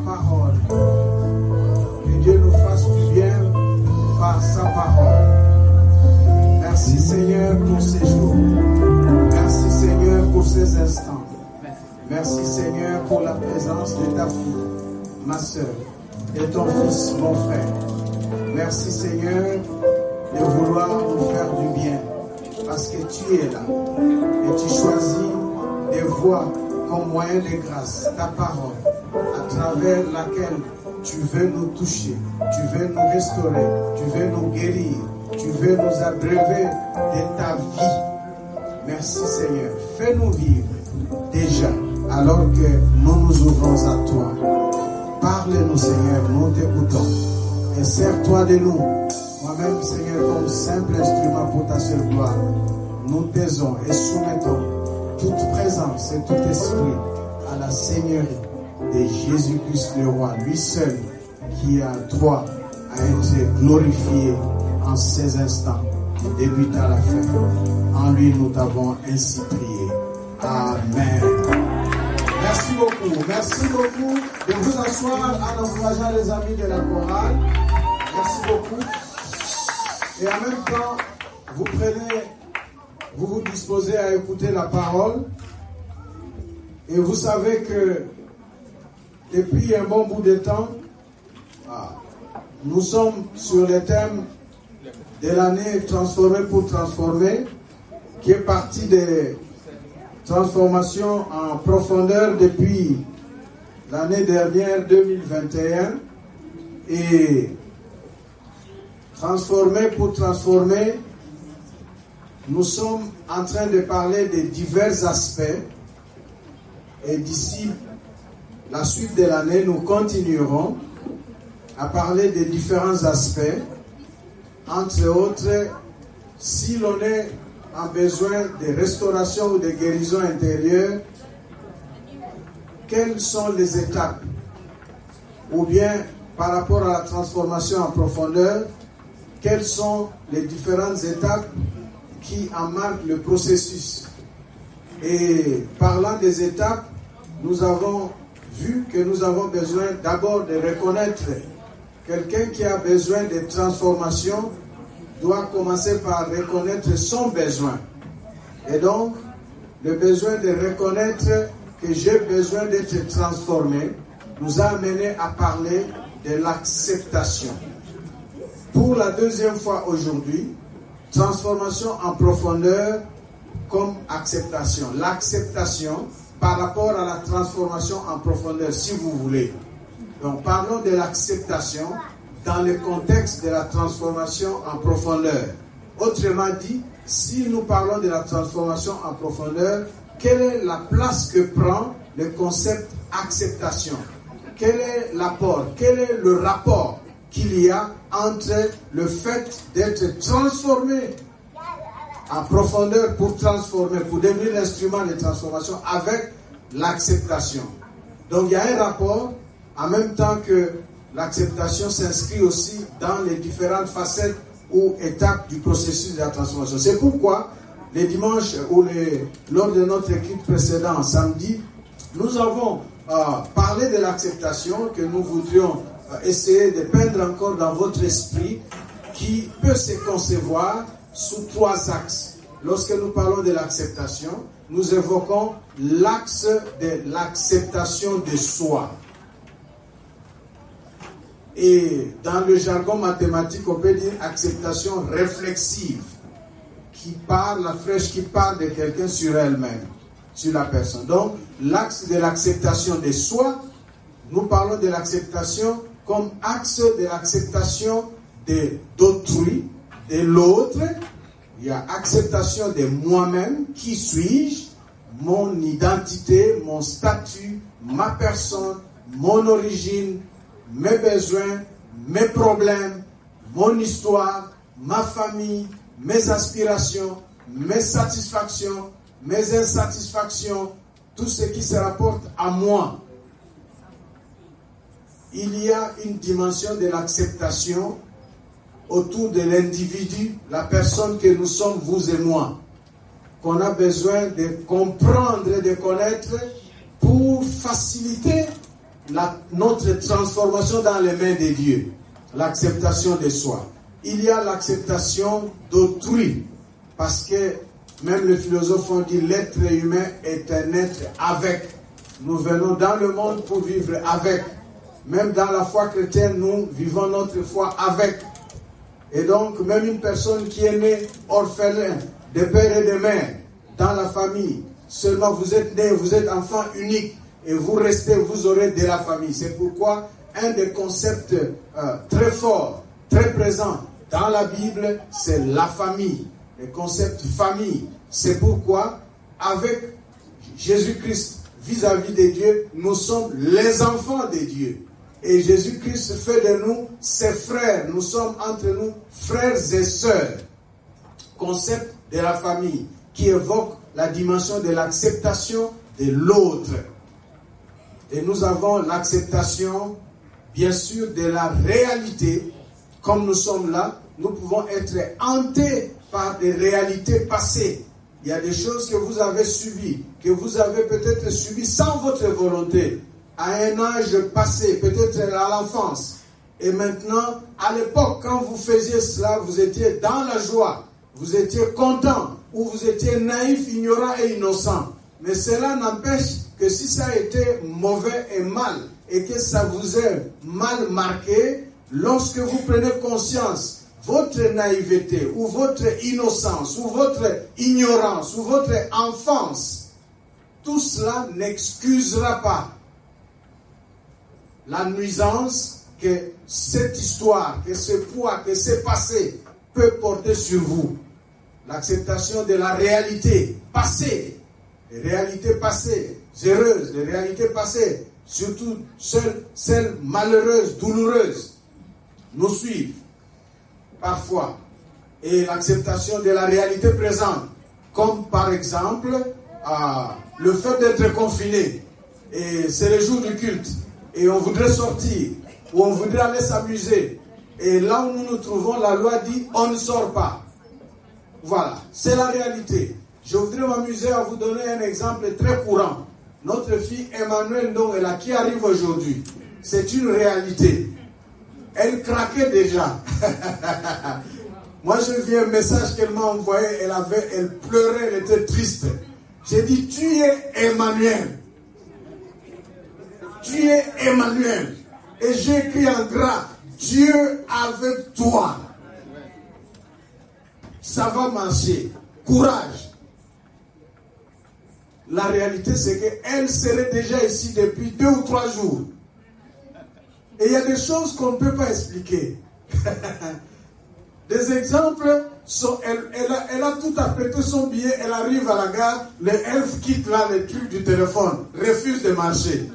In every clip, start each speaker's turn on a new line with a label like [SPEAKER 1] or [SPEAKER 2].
[SPEAKER 1] parole. Que Dieu nous fasse du bien par sa parole. Merci Seigneur pour ces jours. Merci Seigneur pour ces instants. Merci Seigneur pour la présence de ta fille, ma soeur, et ton fils, mon frère. Merci Seigneur de vouloir nous faire du bien, parce que tu es là et tu choisis des voies comme moyen de grâce, ta parole, à travers laquelle tu veux nous toucher, tu veux nous restaurer, tu veux nous guérir, tu veux nous abreuver de ta vie. Merci Seigneur, fais-nous vivre déjà alors que nous nous ouvrons à toi. Parle-nous Seigneur, nous t'écoutons et sers-toi de nous. Moi-même Seigneur, comme simple instrument pour ta seule gloire, nous taisons et soumettons toute présence et tout esprit à la Seigneurie de Jésus-Christ le Roi, lui seul qui a droit à être glorifié en ces instants, du début à la fin. En lui, nous t'avons ainsi prié. Amen. Merci beaucoup de vous asseoir en encourageant les amis de la chorale. Merci beaucoup. Et en même temps, vous vous disposez à écouter la parole. Et vous savez que depuis un bon bout de temps, nous sommes sur le thème de l'année transformée pour transformer, qui est partie des transformations en profondeur depuis l'année dernière 2021. Et transformer pour transformer, nous sommes en train de parler de divers aspects. Et d'ici la suite de l'année, nous continuerons à parler de différents aspects. Entre autres, si l'on est en besoin de restauration ou de guérison intérieure, quelles sont les étapes? Ou bien, par rapport à la transformation en profondeur, quelles sont les différentes étapes qui en marquent le processus? Et parlant des étapes, nous avons vu que nous avons besoin d'abord de reconnaître quelqu'un qui a besoin de transformation doit commencer par reconnaître son besoin. Et donc, le besoin de reconnaître que j'ai besoin d'être transformé nous a amené à parler de l'acceptation. Pour la deuxième fois aujourd'hui, transformation en profondeur comme acceptation. L'acceptation par rapport à la transformation en profondeur, si vous voulez. Donc, parlons de l'acceptation dans le contexte de la transformation en profondeur. Autrement dit, si nous parlons de la transformation en profondeur, quelle est la place que prend le concept acceptation? Quel est l'apport, quel est le rapport qu'il y a entre le fait d'être transformé en profondeur pour transformer, pour devenir l'instrument de transformation avec l'acceptation? Donc il y a un rapport, en même temps que l'acceptation s'inscrit aussi dans les différentes facettes ou étapes du processus de la transformation. C'est pourquoi les dimanches ou lors de notre équipe précédente, samedi, nous avons parlé de l'acceptation que nous voudrions essayer de peindre encore dans votre esprit, qui peut se concevoir sous trois axes. Lorsque nous parlons de l'acceptation, nous évoquons l'axe de l'acceptation de soi. Et dans le jargon mathématique, on peut dire acceptation réflexive, qui parle, la flèche qui parle de quelqu'un sur elle-même, sur la personne. Donc, l'axe de l'acceptation de soi, nous parlons de l'acceptation comme axe de l'acceptation d'autrui, de l'autre. Il y a acceptation de moi-même, qui suis-je, mon identité, mon statut, ma personne, mon origine, mes besoins, mes problèmes, mon histoire, ma famille, mes aspirations, mes satisfactions, mes insatisfactions, tout ce qui se rapporte à moi. Il y a une dimension de l'acceptation autour de l'individu, la personne que nous sommes, vous et moi, qu'on a besoin de comprendre et de connaître pour faciliter notre transformation dans les mains de Dieu, l'acceptation de soi. Il y a l'acceptation d'autrui, parce que même les philosophes ont dit l'être humain est un être avec. Nous venons dans le monde pour vivre avec. Même dans la foi chrétienne, nous vivons notre foi avec. Et donc, même une personne qui est née orphelin, de père et de mère, dans la famille, seulement vous êtes né, vous êtes enfant unique, et vous restez, vous aurez de la famille. C'est pourquoi un des concepts très forts, très présents dans la Bible, c'est la famille. Le concept famille. C'est pourquoi, avec Jésus-Christ vis-à-vis de Dieu, nous sommes les enfants de Dieu. Et Jésus-Christ fait de nous ses frères. Nous sommes entre nous frères et sœurs. Concept de la famille qui évoque la dimension de l'acceptation de l'autre. Et nous avons l'acceptation, bien sûr, de la réalité. Comme nous sommes là, nous pouvons être hantés par des réalités passées. Il y a des choses que vous avez subies, que vous avez peut-être subies sans votre volonté, à un âge passé, peut-être à l'enfance. Et maintenant, à l'époque, quand vous faisiez cela, vous étiez dans la joie, vous étiez content, ou vous étiez naïf, ignorant et innocent. Mais cela n'empêche que si ça a été mauvais et mal, et que ça vous est mal marqué, lorsque vous prenez conscience votre naïveté, ou votre innocence, ou votre ignorance, ou votre enfance, tout cela n'excusera pas la nuisance que cette histoire, que ce poids, que ce passé peut porter sur vous. L'acceptation de la réalité passée, les réalités passées, heureuses, les réalités passées, surtout celles malheureuses, douloureuses, nous suivent parfois. Et l'acceptation de la réalité présente, comme par exemple le fait d'être confiné, et c'est le jour du culte, et on voudrait sortir, ou on voudrait aller s'amuser, et là où nous nous trouvons, la loi dit on ne sort pas. Voilà, c'est la réalité. Je voudrais m'amuser à vous donner un exemple très courant. Notre fille Emmanuelle Ndongela qui arrive aujourd'hui, c'est une réalité. Elle craquait déjà. Moi, j'ai vu un message qu'elle m'a envoyé, elle pleurait, elle était triste. J'ai dit, tu es Emmanuel. Tu es Emmanuel. Et j'ai écrit en gras, Dieu avec toi. Ça va marcher. Courage. La réalité, c'est qu'elle serait déjà ici depuis 2 ou 3 jours. Et il y a des choses qu'on ne peut pas expliquer. Des exemples, elle a tout apprêté son billet, elle arrive à la gare, le elfe quitte là le truc du téléphone, refuse de marcher.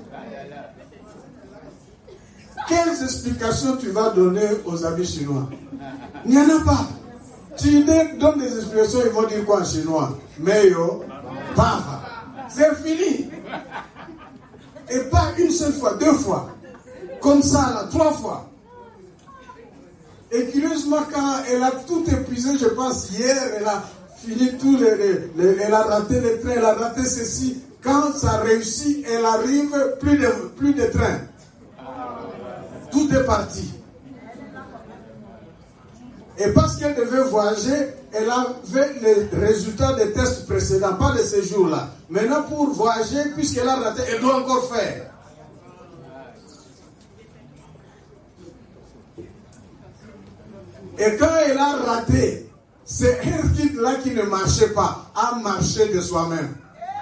[SPEAKER 1] Quelles explications tu vas donner aux amis chinois? Il n'y en a pas. Tu donnes des explications, ils vont dire quoi en chinois? Meyo, pava. C'est fini. Et pas une seule fois, 2 fois. Comme ça, là, 3 fois. Et curieusement, quand elle a tout épuisé, je pense, hier, elle a fini tout, elle a raté les trains, elle a raté ceci. Quand ça réussit, elle arrive, plus de train. Tout est parti. Et parce qu'elle devait voyager, elle avait les résultats des tests précédents, pas de ces jours-là. Maintenant, pour voyager, puisqu'elle a raté, elle doit encore faire. Et quand elle a raté, c'est un kit là qui ne marchait pas, a marché de soi-même.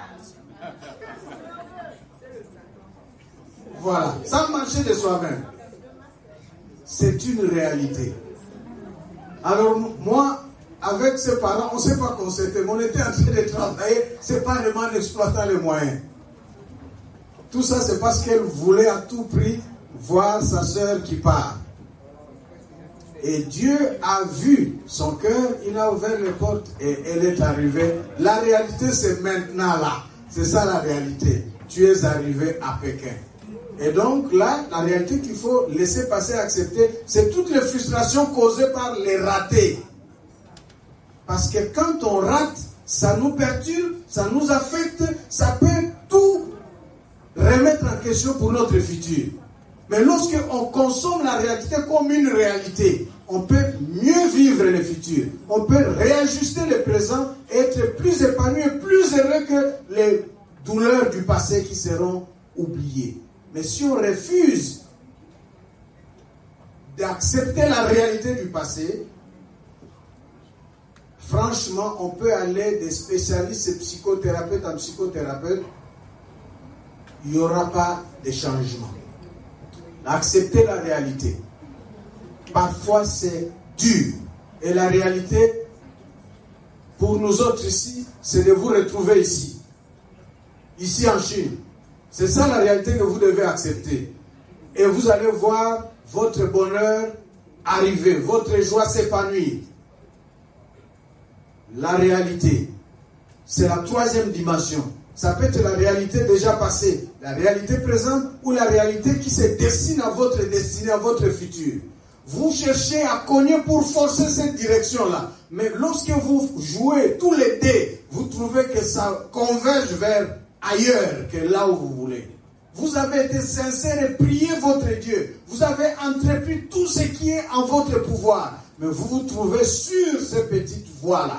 [SPEAKER 1] Voilà, ça a marché de soi-même. C'est une réalité. Alors moi, avec ses parents, on ne s'est pas concerté, mais on était en train de travailler, c'est pas vraiment en exploitant les moyens. Tout ça, c'est parce qu'elle voulait à tout prix voir sa sœur qui part. Et Dieu a vu son cœur, il a ouvert les portes et elle est arrivée. La réalité, c'est maintenant là. C'est ça la réalité. Tu es arrivé à Pékin. Et donc là, la réalité qu'il faut laisser passer, accepter, c'est toutes les frustrations causées par les ratés. Parce que quand on rate, ça nous perturbe, ça nous affecte, ça peut tout remettre en question pour notre futur. Mais lorsque on consomme la réalité comme une réalité, on peut mieux vivre le futur. On peut réajuster le présent et être plus épanoui et plus heureux que les douleurs du passé qui seront oubliées. Mais si on refuse d'accepter la réalité du passé, franchement, on peut aller des spécialistes et psychothérapeutes en psychothérapeute, il n'y aura pas de changement. Accepter la réalité. Parfois, c'est dur. Et la réalité, pour nous autres ici, c'est de vous retrouver ici. Ici en Chine. C'est ça la réalité que vous devez accepter. Et vous allez voir votre bonheur arriver, votre joie s'épanouir. La réalité, c'est la troisième dimension. Ça peut être la réalité déjà passée, la réalité présente ou la réalité qui se dessine à votre destinée, à votre futur. Vous cherchez à cogner pour forcer cette direction-là. Mais lorsque vous jouez tous les dés, vous trouvez que ça converge vers ailleurs que là où vous voulez. Vous avez été sincère et prié votre Dieu. Vous avez entrepris tout ce qui est en votre pouvoir. Mais vous vous trouvez sur ces petites voies-là.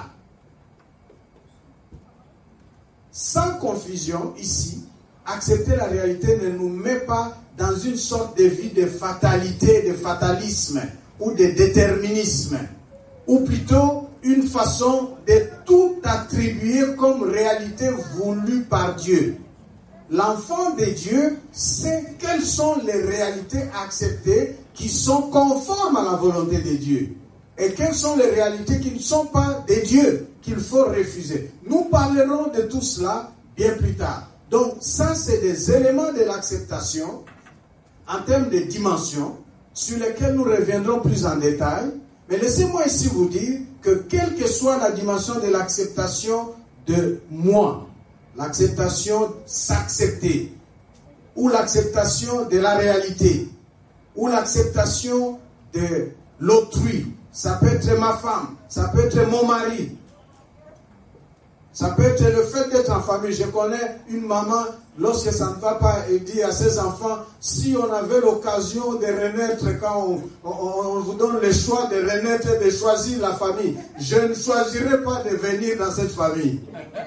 [SPEAKER 1] Sans confusion, ici, accepter la réalité ne nous met pas dans une sorte de vie de fatalité, de fatalisme ou de déterminisme, ou plutôt une façon de tout attribuer comme réalité voulue par Dieu. L'enfant de Dieu sait quelles sont les réalités acceptées qui sont conformes à la volonté de Dieu. Et quelles sont les réalités qui ne sont pas de Dieu, qu'il faut refuser. Nous parlerons de tout cela bien plus tard. Donc ça, c'est des éléments de l'acceptation en termes de dimension sur lesquels nous reviendrons plus en détail. Mais laissez-moi ici vous dire que quelle que soit la dimension de l'acceptation de moi, l'acceptation s'accepter, ou l'acceptation de la réalité, ou l'acceptation de l'autrui, ça peut être ma femme, ça peut être mon mari, ça peut être le fait d'être en famille. Je connais une maman, lorsque ça ne va pas, elle dit à ses enfants, si on avait l'occasion de renaître, quand on vous donne le choix de renaître et de choisir la famille, je ne choisirais pas de venir dans cette famille.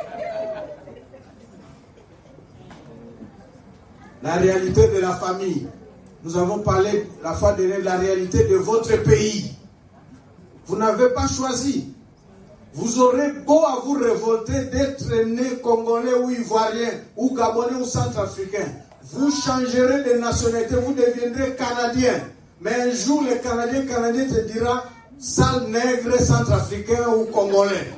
[SPEAKER 1] La réalité de la famille. Nous avons parlé la fois dernière de la réalité de votre pays. Vous n'avez pas choisi. Vous aurez beau à vous révolter d'être né congolais ou ivoirien, ou gabonais ou centrafricain. Vous changerez de nationalité, vous deviendrez canadien. Mais un jour, le Canadien te dira, sale nègre centrafricain ou congolais.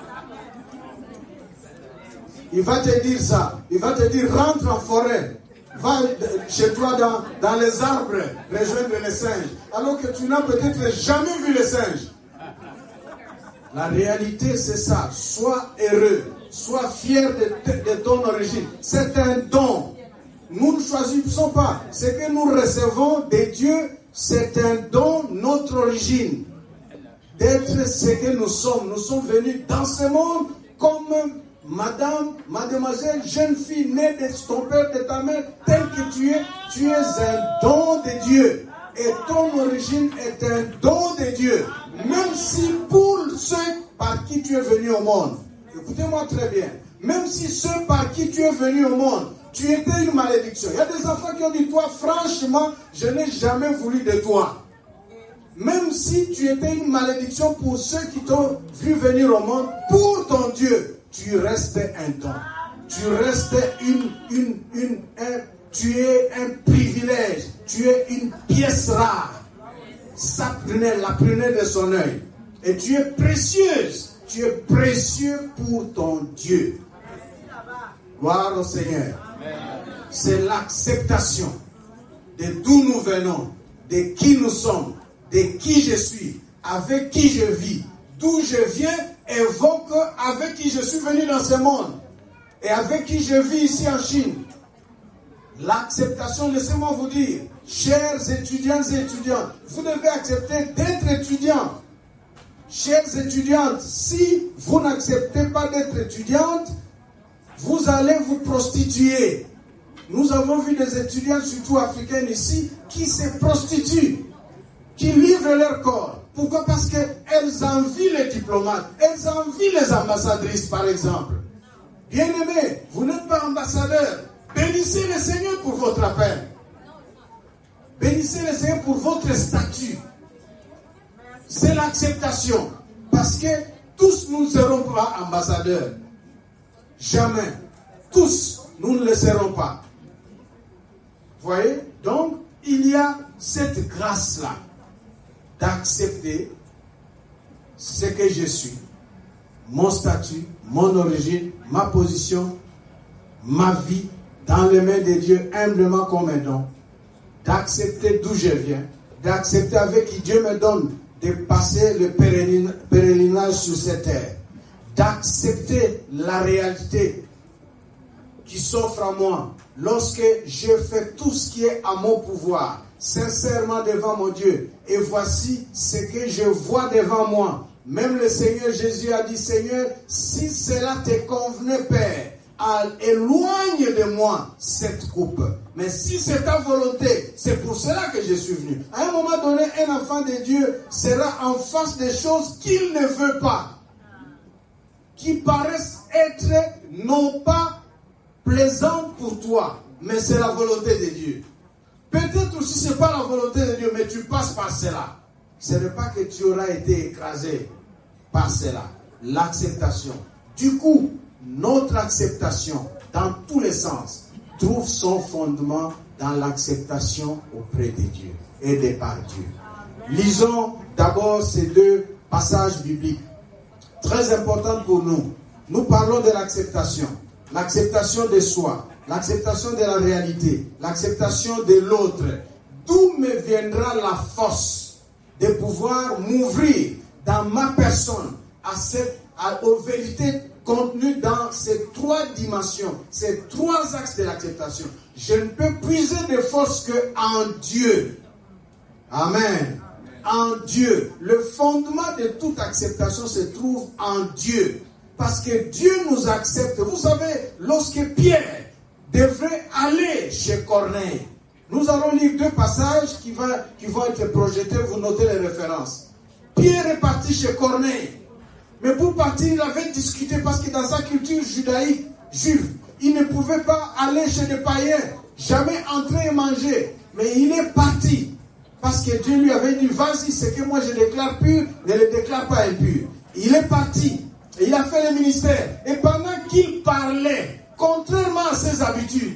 [SPEAKER 1] Il va te dire ça. Il va te dire, rentre en forêt. Va chez toi dans les arbres, rejoindre les singes. Alors que tu n'as peut-être jamais vu les singes. La réalité, c'est ça. Sois heureux. Sois fier de ton origine. C'est un don. Nous ne choisissons pas. Ce que nous recevons de Dieu, c'est un don, notre origine. D'être ce que nous sommes. Nous sommes venus dans ce monde comme madame, mademoiselle, jeune fille née de ton père, de ta mère, tel que tu es un don de Dieu. Et ton origine est un don de Dieu. Même si pour ceux par qui tu es venu au monde, écoutez-moi très bien, même si ceux par qui tu es venu au monde, tu étais une malédiction. Il y a des enfants qui ont dit, toi, franchement, je n'ai jamais voulu de toi. Même si tu étais une malédiction pour ceux qui t'ont vu venir au monde, pour ton Dieu, tu restes un don. Tu restes tu es un privilège. Tu es une pièce rare. Sa prunelle, la prunelle de son œil. Et tu es précieuse. Tu es précieux pour ton Dieu. Gloire au Seigneur. C'est l'acceptation de d'où nous venons, de qui nous sommes, de qui je suis, avec qui je vis, d'où je viens, évoque avec qui je suis venu dans ce monde et avec qui je vis ici en Chine. L'acceptation, laissez-moi vous dire, chers étudiants et étudiantes, vous devez accepter d'être étudiants. Chères étudiantes, si vous n'acceptez pas d'être étudiante, vous allez vous prostituer. Nous avons vu des étudiants, surtout africaines ici, qui se prostituent, qui livrent leur corps. Pourquoi? Parce qu'elles envient les diplomates, elles envient les ambassadrices, par exemple. Bien-aimés, vous n'êtes pas ambassadeur. Bénissez le Seigneur pour votre appel. Bénissez le Seigneur pour votre statut. C'est l'acceptation. Parce que tous nous ne serons pas ambassadeurs. Jamais. Tous, nous ne le serons pas. Vous voyez? Donc, il y a cette grâce-là d'accepter ce que je suis, mon statut, mon origine, ma position, ma vie, dans les mains de Dieu, humblement comme un don, d'accepter d'où je viens, d'accepter avec qui Dieu me donne de passer le pèlerinage sur cette terre, d'accepter la réalité qui s'offre à moi lorsque je fais tout ce qui est à mon pouvoir, sincèrement devant mon Dieu. Et voici ce que je vois devant moi. Même le Seigneur Jésus a dit, Seigneur, si cela te convenait, Père, éloigne de moi cette coupe. Mais si c'est ta volonté, c'est pour cela que je suis venu. À un moment donné, un enfant de Dieu sera en face des choses qu'il ne veut pas, qui paraissent être non pas plaisantes pour toi, mais c'est la volonté de Dieu. Peut-être aussi ce n'est pas la volonté de Dieu, mais tu passes par cela. Ce n'est pas que tu auras été écrasé par cela. L'acceptation. Du coup, notre acceptation, dans tous les sens, trouve son fondement dans l'acceptation auprès de Dieu et de par Dieu. Lisons d'abord ces deux passages bibliques, très importants pour nous. Nous parlons de l'acceptation. L'acceptation de soi, l'acceptation de la réalité, l'acceptation de l'autre. D'où me viendra la force de pouvoir m'ouvrir dans ma personne aux vérités contenues dans ces trois dimensions, ces trois axes de l'acceptation. Je ne peux puiser de force qu'en Dieu. Amen. En Dieu. Le fondement de toute acceptation se trouve en Dieu. Parce que Dieu nous accepte. Vous savez, lorsque Pierre devrait aller chez Corneille, nous allons lire deux passages qui vont être projetés, vous notez les références. Pierre est parti chez Corneille. Mais pour partir, il avait discuté parce que dans sa culture judaïque, juive, il ne pouvait pas aller chez des païens, jamais entrer et manger. Mais il est parti parce que Dieu lui avait dit, vas-y, ce que moi je déclare pur, ne le déclare pas impur. Il est parti. Et il a fait le ministère. Et pendant qu'il parlait, contrairement à ses habitudes,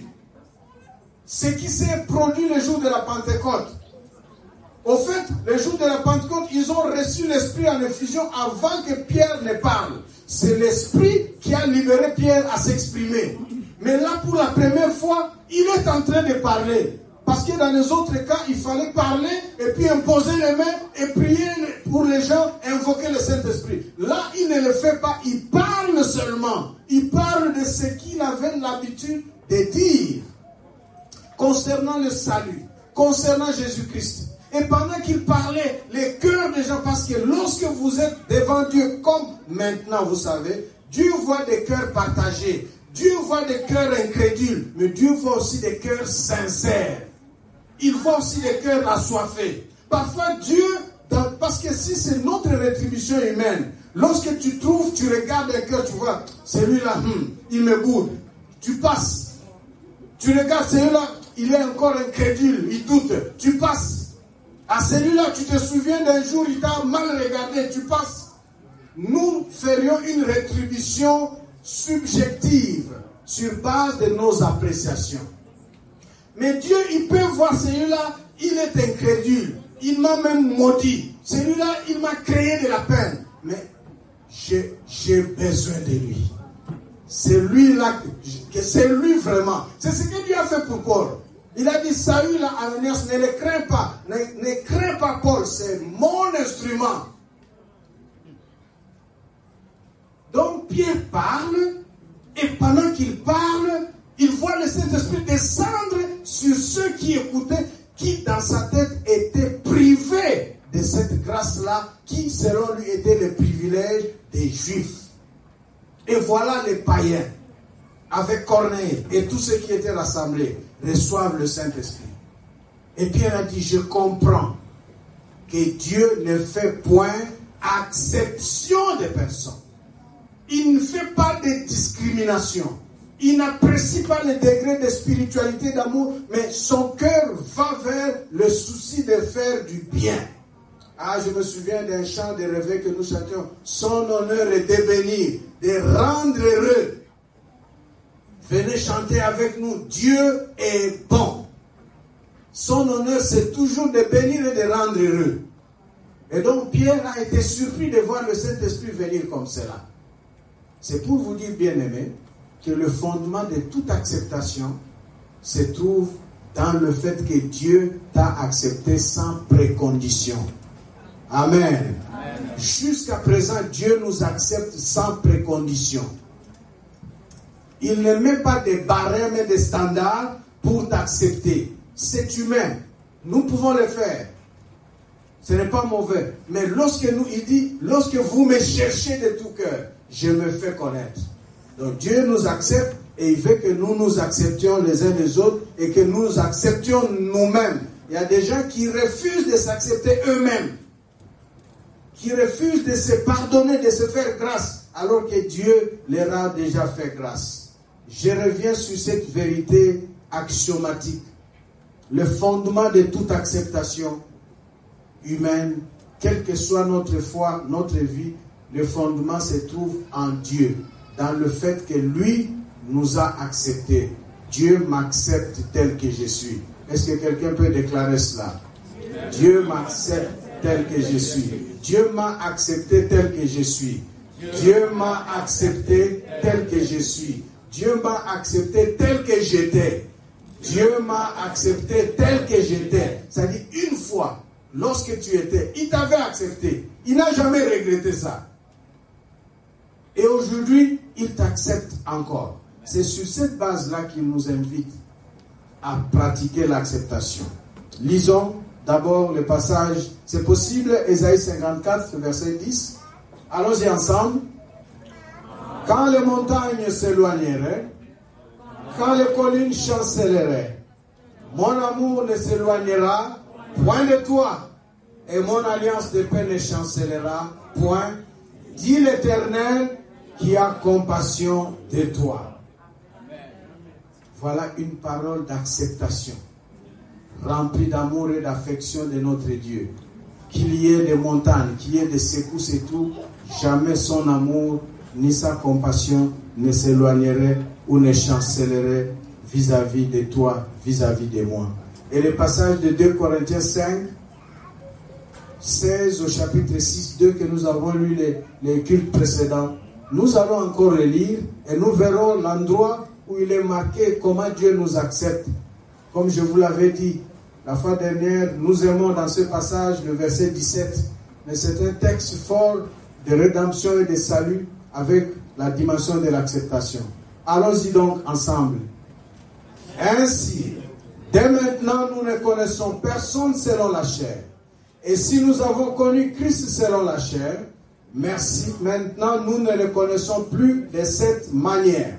[SPEAKER 1] ce qui s'est produit le jour de la Pentecôte. Au fait, le jour de la Pentecôte, ils ont reçu l'Esprit en effusion avant que Pierre ne parle. C'est l'Esprit qui a libéré Pierre à s'exprimer. Mais là, pour la première fois, il est en train de parler. Parce que dans les autres cas, il fallait parler et puis imposer les mains et prier pour les gens, invoquer le Saint-Esprit. Là, il ne le fait pas, il parle seulement. Il parle de ce qu'il avait l'habitude de dire concernant le salut, concernant Jésus-Christ. Et pendant qu'il parlait, les cœurs des gens, parce que lorsque vous êtes devant Dieu, comme maintenant vous savez, Dieu voit des cœurs partagés, Dieu voit des cœurs incrédules, mais Dieu voit aussi des cœurs sincères. Il voit aussi des cœurs assoiffés. Parfois Dieu, parce que si c'est notre rétribution humaine, lorsque tu trouves, tu regardes un cœur, tu vois, celui-là, il me boude. Tu passes. Tu regardes celui-là, il est encore incrédule, il doute. Tu passes. À celui-là, tu te souviens d'un jour, il t'a mal regardé, tu passes. Nous ferions une rétribution subjective sur base de nos appréciations. Mais Dieu, il peut voir celui-là, il est incrédule. Il m'a même maudit. Celui-là, il m'a créé de la peine. Mais j'ai besoin de lui. C'est lui-là, c'est lui vraiment. C'est ce que Dieu a fait pour Paul. Il a dit, Saül à Ananias, ne le crains pas. Ne crains pas Paul, c'est mon instrument. Donc Pierre parle, et pendant qu'il parle, il voit le Saint-Esprit descendre sur ceux qui écoutaient, qui dans sa tête étaient privés de cette grâce-là, qui selon lui était le privilège des Juifs. Et voilà les païens. avec Corneille et tous ceux qui étaient rassemblés, reçoivent le Saint-Esprit. Et Pierre a dit, je comprends que Dieu ne fait point exception des personnes. Il ne fait pas de discrimination. Il n'apprécie pas le degré de spiritualité, d'amour, mais son cœur va vers le souci de faire du bien. Ah, je me souviens d'un chant de réveil que nous chantions. Son honneur est de bénir, de rendre heureux. Venez chanter avec nous. Dieu est bon. Son honneur, c'est toujours de bénir et de rendre heureux. Et donc, Pierre a été surpris de voir le Saint-Esprit venir comme cela. C'est pour vous dire, bien-aimés, que le fondement de toute acceptation se trouve dans le fait que Dieu t'a accepté sans précondition. Amen. Amen. Jusqu'à présent, Dieu nous accepte sans précondition. Il ne met pas de barèmes et de standards pour t'accepter. C'est humain. Nous pouvons le faire. Ce n'est pas mauvais. Mais il dit, lorsque vous me cherchez de tout cœur, je me fais connaître. Donc Dieu nous accepte et il veut que nous nous acceptions les uns les autres et que nous acceptions nous-mêmes. Il y a des gens qui refusent de s'accepter eux-mêmes, qui refusent de se pardonner, de se faire grâce, alors que Dieu leur a déjà fait grâce. Je reviens sur cette vérité axiomatique. Le fondement de toute acceptation humaine, quelle que soit notre foi, notre vie, le fondement se trouve en Dieu, dans le fait que lui nous a acceptés. Dieu m'accepte tel que je suis. Est-ce que quelqu'un peut déclarer cela? Dieu m'accepte tel que je suis. Dieu m'a accepté tel que je suis. Dieu m'a accepté tel que je suis. Dieu m'a accepté tel que j'étais. Dieu m'a accepté tel que j'étais. C'est-à-dire, une fois, lorsque tu étais, il t'avait accepté. Il n'a jamais regretté ça. Et aujourd'hui, il t'accepte encore. C'est sur cette base-là qu'il nous invite à pratiquer l'acceptation. Lisons d'abord le passage, c'est possible, Ésaïe 54, verset 10. Allons-y ensemble. Quand les montagnes s'éloigneraient, quand les collines chancelleraient, mon amour ne s'éloignera point de toi, et mon alliance de paix ne chancellera point, dit l'Éternel qui a compassion de toi. Voilà une parole d'acceptation, remplie d'amour et d'affection de notre Dieu. Qu'il y ait des montagnes, qu'il y ait des secousses et tout, jamais son amour ni sa compassion ne s'éloignerait ou ne chancellerait vis-à-vis de toi, vis-à-vis de moi. Et le passage de 2 Corinthiens 5, 16 au chapitre 6, 2 que nous avons lu les cultes précédents, nous allons encore le lire et nous verrons l'endroit où il est marqué comment Dieu nous accepte. Comme je vous l'avais dit la fois dernière, nous aimons dans ce passage le verset 17, mais c'est un texte fort de rédemption et de salut avec la dimension de l'acceptation. Allons-y donc ensemble. Ainsi, dès maintenant, nous ne connaissons personne selon la chair. Et si nous avons connu Christ selon la chair, merci, maintenant nous ne le connaissons plus de cette manière.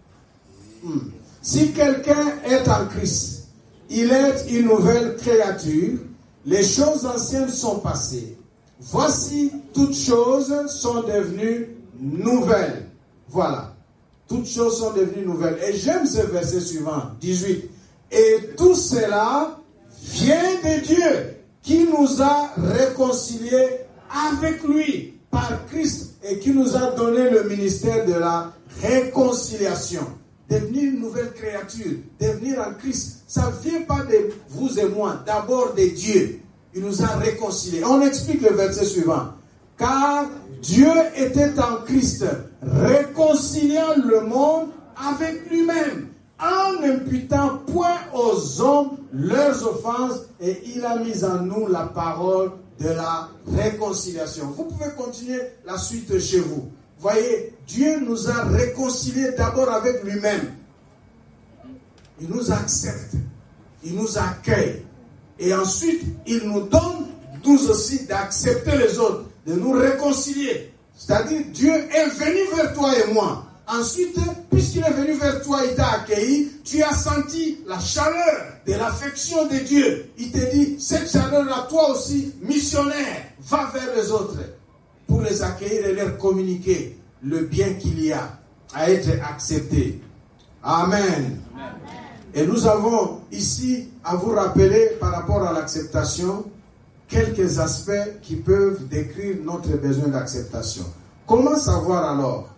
[SPEAKER 1] Si quelqu'un est en Christ, il est une nouvelle créature, les choses anciennes sont passées. Voici, toutes choses sont devenues nouvelles. Voilà. Toutes choses sont devenues nouvelles. Et j'aime ce verset suivant, 18. Et tout cela vient de Dieu, qui nous a réconciliés avec lui par Christ et qui nous a donné le ministère de la réconciliation. Devenir une nouvelle créature, devenir en Christ, ça ne vient pas de vous et moi, d'abord de Dieu. Il nous a réconciliés. On explique le verset suivant. Car Dieu était en Christ, réconciliant le monde avec lui-même, en n'imputant point aux hommes leurs offenses, et il a mis en nous la parole de la réconciliation. Vous pouvez continuer la suite chez vous. Voyez, Dieu nous a réconciliés d'abord avec lui-même. Il nous accepte, il nous accueille, et ensuite il nous donne, nous aussi, d'accepter les autres, de nous réconcilier. C'est-à-dire, Dieu est venu vers toi et moi. Ensuite, puisque lorsqu'il est venu vers toi, il t'a accueilli, tu as senti la chaleur de l'affection de Dieu. Il te dit, cette chaleur-là, toi aussi, missionnaire, va vers les autres pour les accueillir et leur communiquer le bien qu'il y a à être accepté. Amen. Amen. Et nous avons ici à vous rappeler par rapport à l'acceptation quelques aspects qui peuvent décrire notre besoin d'acceptation. Comment savoir alors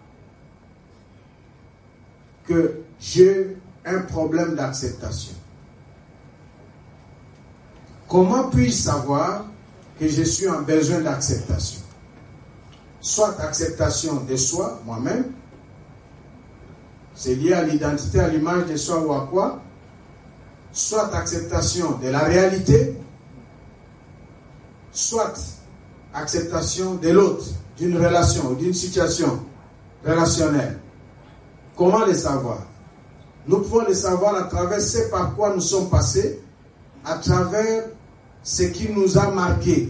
[SPEAKER 1] que j'ai un problème d'acceptation? Comment puis-je savoir que je suis en besoin d'acceptation? Soit acceptation de soi, moi-même, c'est lié à l'identité, à l'image de soi ou à quoi? Soit acceptation de la réalité, soit acceptation de l'autre, d'une relation ou d'une situation relationnelle. Comment le savoir? Nous pouvons le savoir à travers ce par quoi nous sommes passés, à travers ce qui nous a marqués.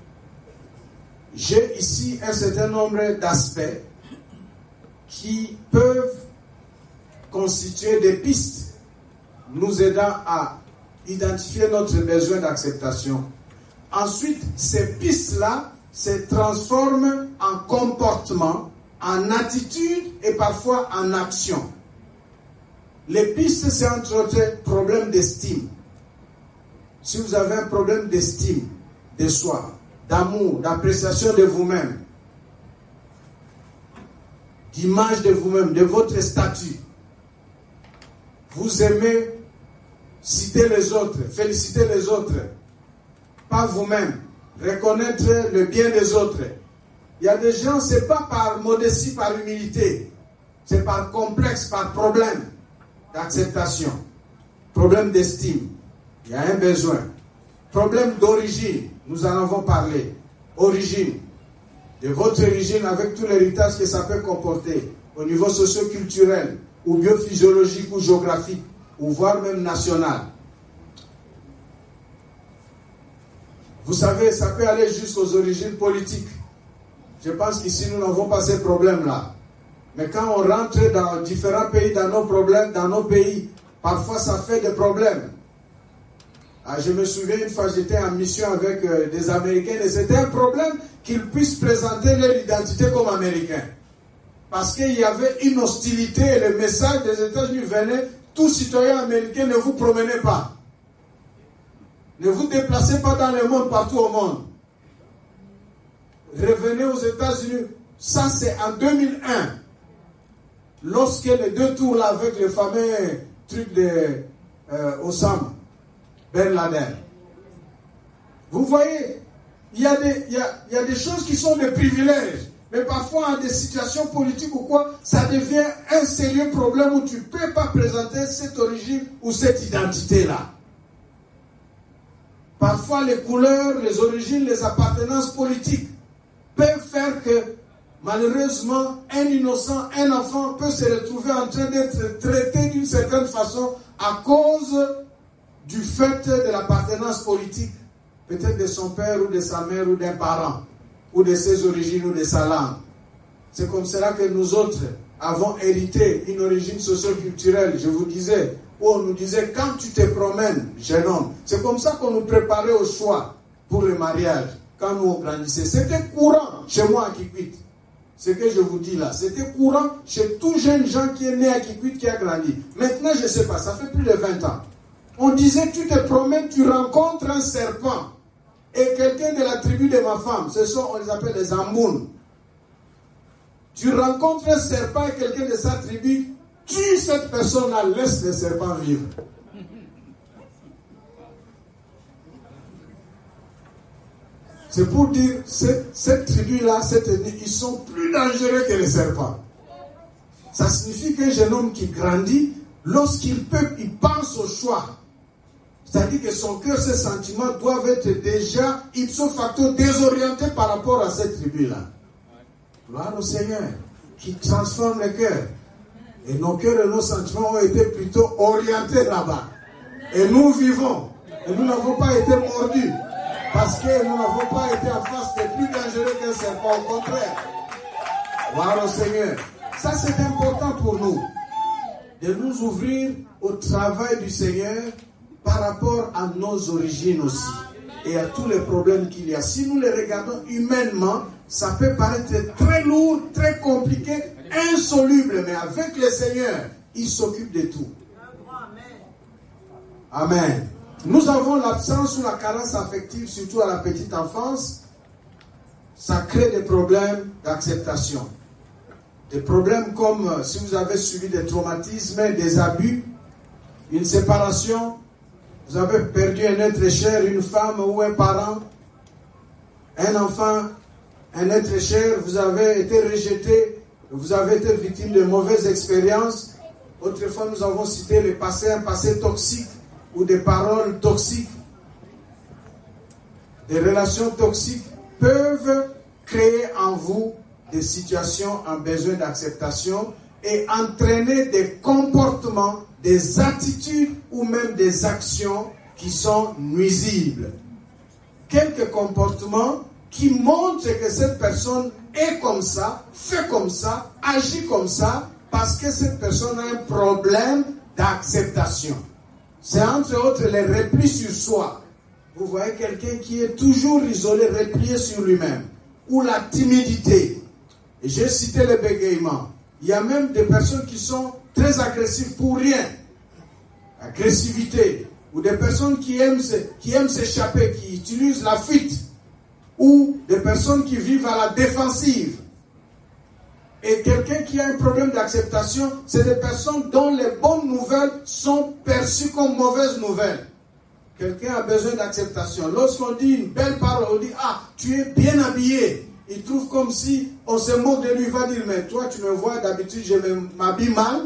[SPEAKER 1] J'ai ici un certain nombre d'aspects qui peuvent constituer des pistes nous aidant à identifier notre besoin d'acceptation. Ensuite, ces pistes-là se transforment en comportement, en attitude et parfois en action. Les pistes, c'est entre autres problème d'estime. Si vous avez un problème d'estime de soi, d'amour, d'appréciation de vous-même, d'image de vous-même, de votre statut, vous aimez citer les autres, féliciter les autres, pas vous-même, reconnaître le bien des autres. Il y a des gens, c'est pas par modestie, par humilité, c'est par complexe, par problème d'acceptation, problème d'estime. Il y a un besoin. Problème d'origine, nous en avons parlé. Origine, de votre origine avec tout l'héritage que ça peut comporter, au niveau socio-culturel, ou biophysiologique, ou géographique, ou voire même national. Vous savez, ça peut aller jusqu'aux origines politiques. Je pense qu'ici, nous n'avons pas ces problèmes-là. Mais quand on rentre dans différents pays, dans nos problèmes, dans nos pays, parfois ça fait des problèmes. Ah, je me souviens une fois, j'étais en mission avec des Américains et c'était un problème qu'ils puissent présenter leur identité comme Américains. Parce qu'il y avait une hostilité et le message des États-Unis venait, tout citoyen américain, ne vous promenez pas. Ne vous déplacez pas dans le monde, partout au monde. Revenez aux États-Unis. Ça, c'est en 2001. Lorsque les deux tours là, avec le fameux truc de Osama Ben Laden. Vous voyez, il y a des choses qui sont des privilèges. Mais parfois, en des situations politiques ou quoi, ça devient un sérieux problème où tu ne peux pas présenter cette origine ou cette identité-là. Parfois, les couleurs, les origines, les appartenances politiques peuvent faire que, malheureusement, un innocent, un enfant peut se retrouver en train d'être traité d'une certaine façon à cause du fait de l'appartenance politique, peut-être de son père ou de sa mère ou d'un parent, ou de ses origines ou de sa langue. C'est comme cela que nous autres avons hérité une origine socio-culturelle, je vous disais, où on nous disait, quand tu te promènes, jeune homme, c'est comme ça qu'on nous préparait au choix pour le mariage, quand nous on grandissait. C'était courant chez moi à Kikwit. Ce que je vous dis là, c'était courant chez tout jeune gens qui est né à Kikwit, qui a grandi. Maintenant, je ne sais pas, ça fait plus de 20 ans. On disait, tu te promènes, tu rencontres un serpent. Et quelqu'un de la tribu de ma femme, on les appelle les Amboun. Tu rencontres un serpent et quelqu'un de sa tribu, tue cette personne-là, laisse le serpent vivre. C'est pour dire, cette tribu-là, cette ethnie, ils sont plus dangereux que les serpents. Ça signifie qu'un jeune homme qui grandit, lorsqu'il pense au choix. C'est-à-dire que son cœur, ses sentiments doivent être déjà ipso facto désorientés par rapport à cette tribu-là. Gloire au Seigneur, qui transforme les cœurs. Et nos cœurs et nos sentiments ont été plutôt orientés là-bas. Et nous vivons. Et nous n'avons pas été mordus. Parce que nous n'avons pas été en face des plus dangereux qu'un serpent. Au contraire. Gloire au Seigneur. Ça, c'est important pour nous. de nous ouvrir au travail du Seigneur par rapport à nos origines aussi et à tous les problèmes qu'il y a. Si nous les regardons humainement, ça peut paraître très lourd, très compliqué, insoluble, mais avec le Seigneur, il s'occupe de tout. Amen. Nous avons l'absence ou la carence affective, surtout à la petite enfance. Ça crée des problèmes d'acceptation. Des problèmes comme si vous avez subi des traumatismes, des abus, une séparation, vous avez perdu un être cher, une femme ou un parent, un enfant, un être cher, vous avez été rejeté, vous avez été victime de mauvaises expériences. Autrefois, nous avons cité le passé, un passé toxique ou des paroles toxiques. Des relations toxiques peuvent créer en vous des situations en besoin d'acceptation et entraîner des comportements, des attitudes ou même des actions qui sont nuisibles. Quelques comportements qui montrent que cette personne est comme ça, fait comme ça, agit comme ça, parce que cette personne a un problème d'acceptation. C'est entre autres les replis sur soi. Vous voyez quelqu'un qui est toujours isolé, replié sur lui-même. Ou la timidité. Et j'ai cité le bégaiement. Il y a même des personnes qui sont très agressives pour rien. Agressivité. Ou des personnes qui aiment s'échapper, qui utilisent la fuite. Ou des personnes qui vivent à la défensive. Et quelqu'un qui a un problème d'acceptation, c'est des personnes dont les bonnes nouvelles sont perçues comme mauvaises nouvelles. Quelqu'un a besoin d'acceptation. Lorsqu'on dit une belle parole, on dit « Ah, tu es bien habillé ». Il trouve comme si on se moque de lui, il va dire « Mais toi, tu me vois, d'habitude, je m'habille mal.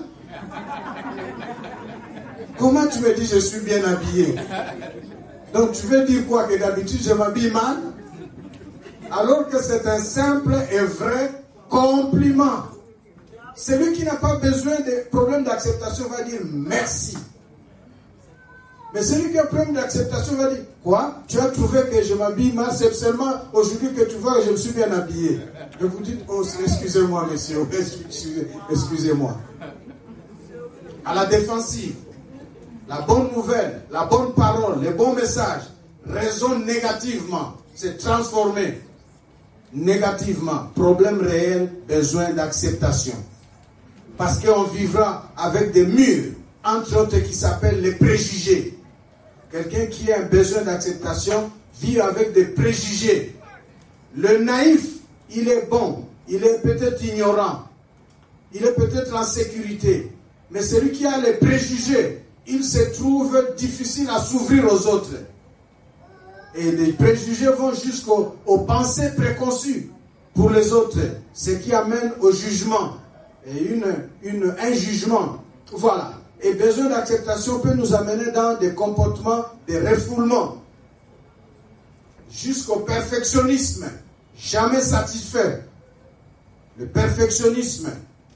[SPEAKER 1] Comment tu me dis je suis bien habillé ?» Donc, tu veux dire quoi? Que d'habitude, je m'habille mal? Alors que c'est un simple et vrai compliment. Celui qui n'a pas besoin de problème d'acceptation va dire merci. Mais celui qui a un problème d'acceptation va dire quoi? Tu as trouvé que je m'habille mal, c'est seulement aujourd'hui que tu vois que je me suis bien habillé. Et vous dites oh, excusez-moi monsieur, excusez-moi. À la défensive, la bonne nouvelle, la bonne parole, les bons messages résonnent négativement, c'est transformé. Négativement, problème réel, besoin d'acceptation. Parce qu'on vivra avec des murs, entre autres qui s'appellent les préjugés. Quelqu'un qui a un besoin d'acceptation vit avec des préjugés. Le naïf, il est bon, il est peut-être ignorant, il est peut-être en sécurité. Mais celui qui a les préjugés, il se trouve difficile à s'ouvrir aux autres. Et les préjugés vont jusqu'aux pensées préconçues pour les autres, ce qui amène au jugement et un jugement. Voilà. Et besoin d'acceptation peut nous amener dans des comportements de refoulement, jusqu'au perfectionnisme, jamais satisfait. Le perfectionnisme.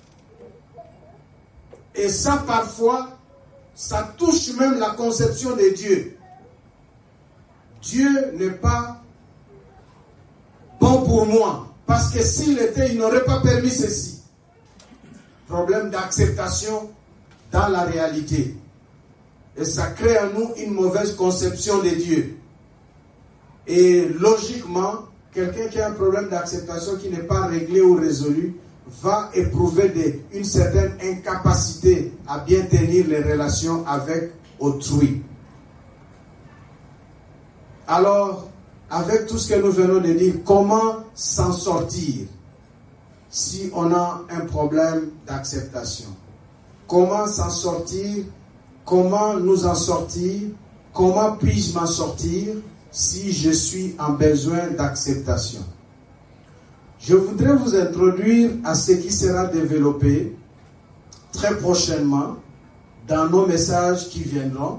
[SPEAKER 1] Et ça, parfois, ça touche même la conception de Dieu. Dieu n'est pas bon pour moi. Parce que s'il l'était, il n'aurait pas permis ceci. Problème d'acceptation dans la réalité. Et ça crée en nous une mauvaise conception de Dieu. Et logiquement, quelqu'un qui a un problème d'acceptation qui n'est pas réglé ou résolu va éprouver une certaine incapacité à bien tenir les relations avec autrui. Alors, avec tout ce que nous venons de dire, comment s'en sortir si on a un problème d'acceptation? Comment s'en sortir? Comment nous en sortir? Comment puis-je m'en sortir si je suis en besoin d'acceptation? Je voudrais vous introduire à ce qui sera développé très prochainement dans nos messages qui viendront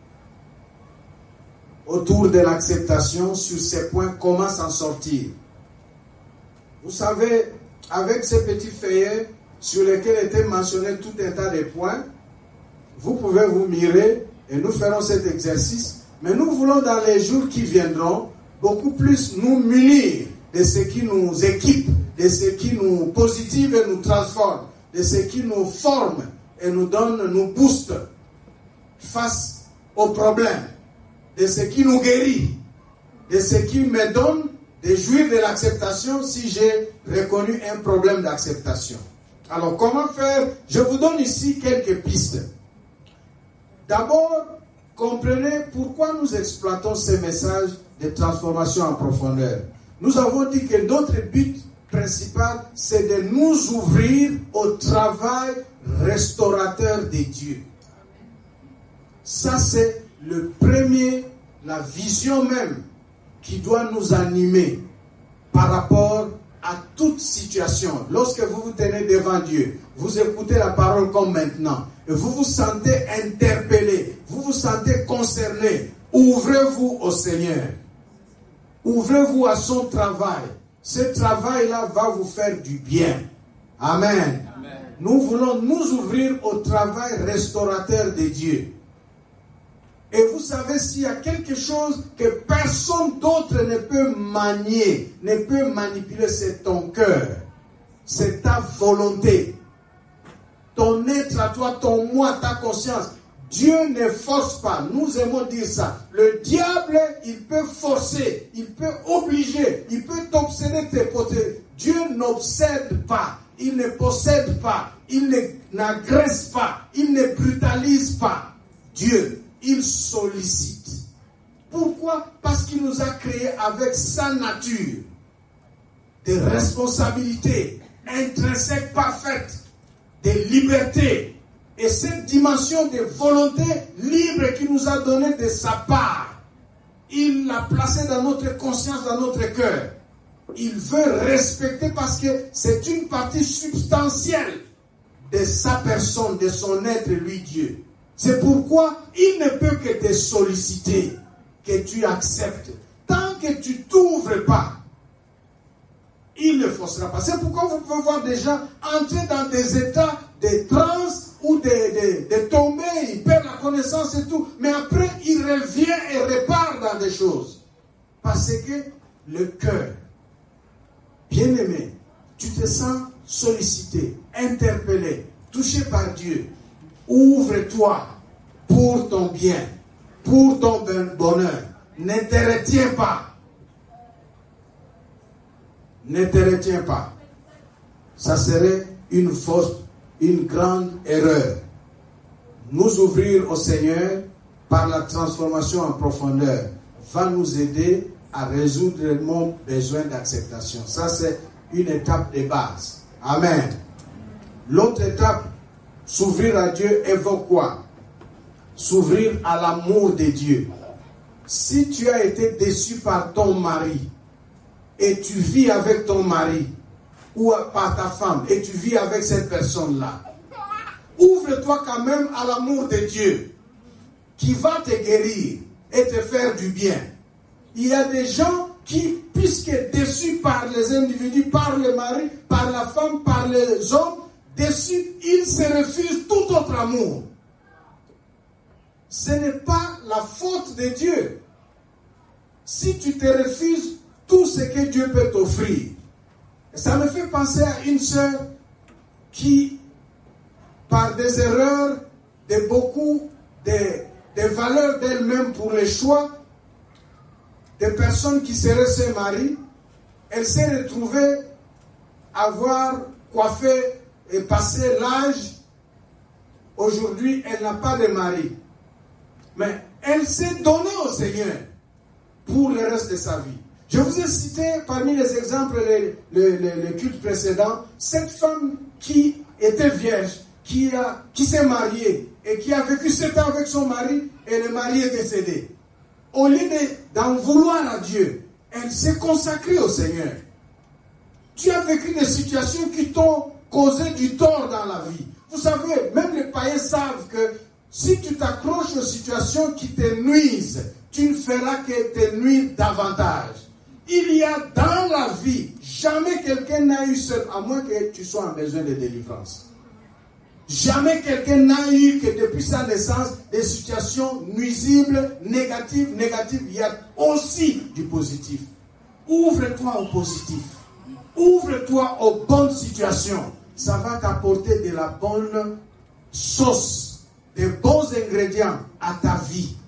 [SPEAKER 1] autour de l'acceptation sur ces points, comment s'en sortir. Vous savez, avec ces petits feuillets sur lesquels étaient mentionnés tout un tas de points, vous pouvez vous mirer et nous ferons cet exercice. Mais nous voulons dans les jours qui viendront beaucoup plus nous munir de ce qui nous équipe, de ce qui nous positive et nous transforme, de ce qui nous forme et nous donne, nous booste face aux problèmes, de ce qui nous guérit, de ce qui me donne de jouir de l'acceptation si j'ai reconnu un problème d'acceptation. Alors comment faire? Je vous donne ici quelques pistes. D'abord, comprenez pourquoi nous exploitons ces messages de transformation en profondeur. Nous avons dit que notre but principal, c'est de nous ouvrir au travail restaurateur de Dieu. Ça, c'est le premier, la vision même qui doit nous animer par rapport à toute situation. Lorsque vous vous tenez devant Dieu, vous écoutez la parole comme maintenant, et vous vous sentez interpellé, vous vous sentez concerné, ouvrez-vous au Seigneur. Ouvrez-vous à son travail. Ce travail-là va vous faire du bien. Amen. Amen. Nous voulons nous ouvrir au travail restaurateur de Dieu. Et vous savez, s'il y a quelque chose que personne d'autre ne peut manier, ne peut manipuler, c'est ton cœur. C'est ta volonté. Ton être à toi, ton moi, ta conscience. Dieu ne force pas. Nous aimons dire ça. Le diable, il peut forcer, il peut obliger, il peut t'obséder tes côtés. Dieu n'obsède pas, il ne possède pas, il n'agresse pas, il ne brutalise pas. Dieu, il sollicite. Pourquoi? Parce qu'il nous a créés avec sa nature de responsabilité intrinsèque parfaite, de liberté. Et cette dimension de volonté libre qu'il nous a donnée de sa part, il l'a placée dans notre conscience, dans notre cœur. Il veut respecter parce que c'est une partie substantielle de sa personne, de son être, lui Dieu. C'est pourquoi il ne peut que te solliciter, que tu acceptes. Tant que tu t'ouvres pas, il ne forcera pas. C'est pourquoi vous pouvez voir des gens entrer dans des états de transe ou de tomber, il perd la connaissance et tout, mais après il revient et repart dans des choses. Parce que le cœur, bien-aimé, tu te sens sollicité, interpellé, touché par Dieu. Ouvre-toi pour ton bien, pour ton bonheur. Ne te retiens pas. Ne te retiens pas. Ça serait une faute, une grande erreur. Nous ouvrir au Seigneur par la transformation en profondeur va nous aider à résoudre mon besoin d'acceptation. Ça, c'est une étape de base. Amen. L'autre étape, s'ouvrir à Dieu évoque quoi? S'ouvrir à l'amour de Dieu. Si tu as été déçu par ton mari et tu vis avec ton mari ou par ta femme et tu vis avec cette personne-là, ouvre-toi quand même à l'amour de Dieu qui va te guérir et te faire du bien. Il y a des gens qui, puisque déçus par les individus, par le mari, par la femme, par les hommes, déçus, ils se refusent tout autre amour. Ce n'est pas la faute de Dieu. Si tu te refuses tout ce que Dieu peut t'offrir. Ça me fait penser à une sœur qui, par des erreurs, de beaucoup de valeurs d'elle-même pour les choix, des personnes qui seraient ses maris, elle s'est retrouvée à avoir coiffé et passé l'âge. Aujourd'hui, elle n'a pas de mari. Mais elle s'est donnée au Seigneur pour le reste de sa vie. Je vous ai cité parmi les exemples, les cultes précédents, cette femme qui était vierge, qui s'est mariée et qui a vécu 7 ans avec son mari et le mari est décédé. Au lieu d'en vouloir à Dieu, elle s'est consacrée au Seigneur. Tu as vécu des situations qui t'ont causé du tort dans la vie. Vous savez, même les païens savent que si tu t'accroches aux situations qui te nuisent, tu ne feras que te nuire davantage. Il y a dans la vie, jamais quelqu'un n'a eu seul, à moins que tu sois en besoin de délivrance. Jamais quelqu'un n'a eu que depuis sa naissance des situations nuisibles, négatives. Il y a aussi du positif. Ouvre-toi au positif. Ouvre-toi aux bonnes situations. Ça va t'apporter de la bonne sauce, des bons ingrédients à ta vie.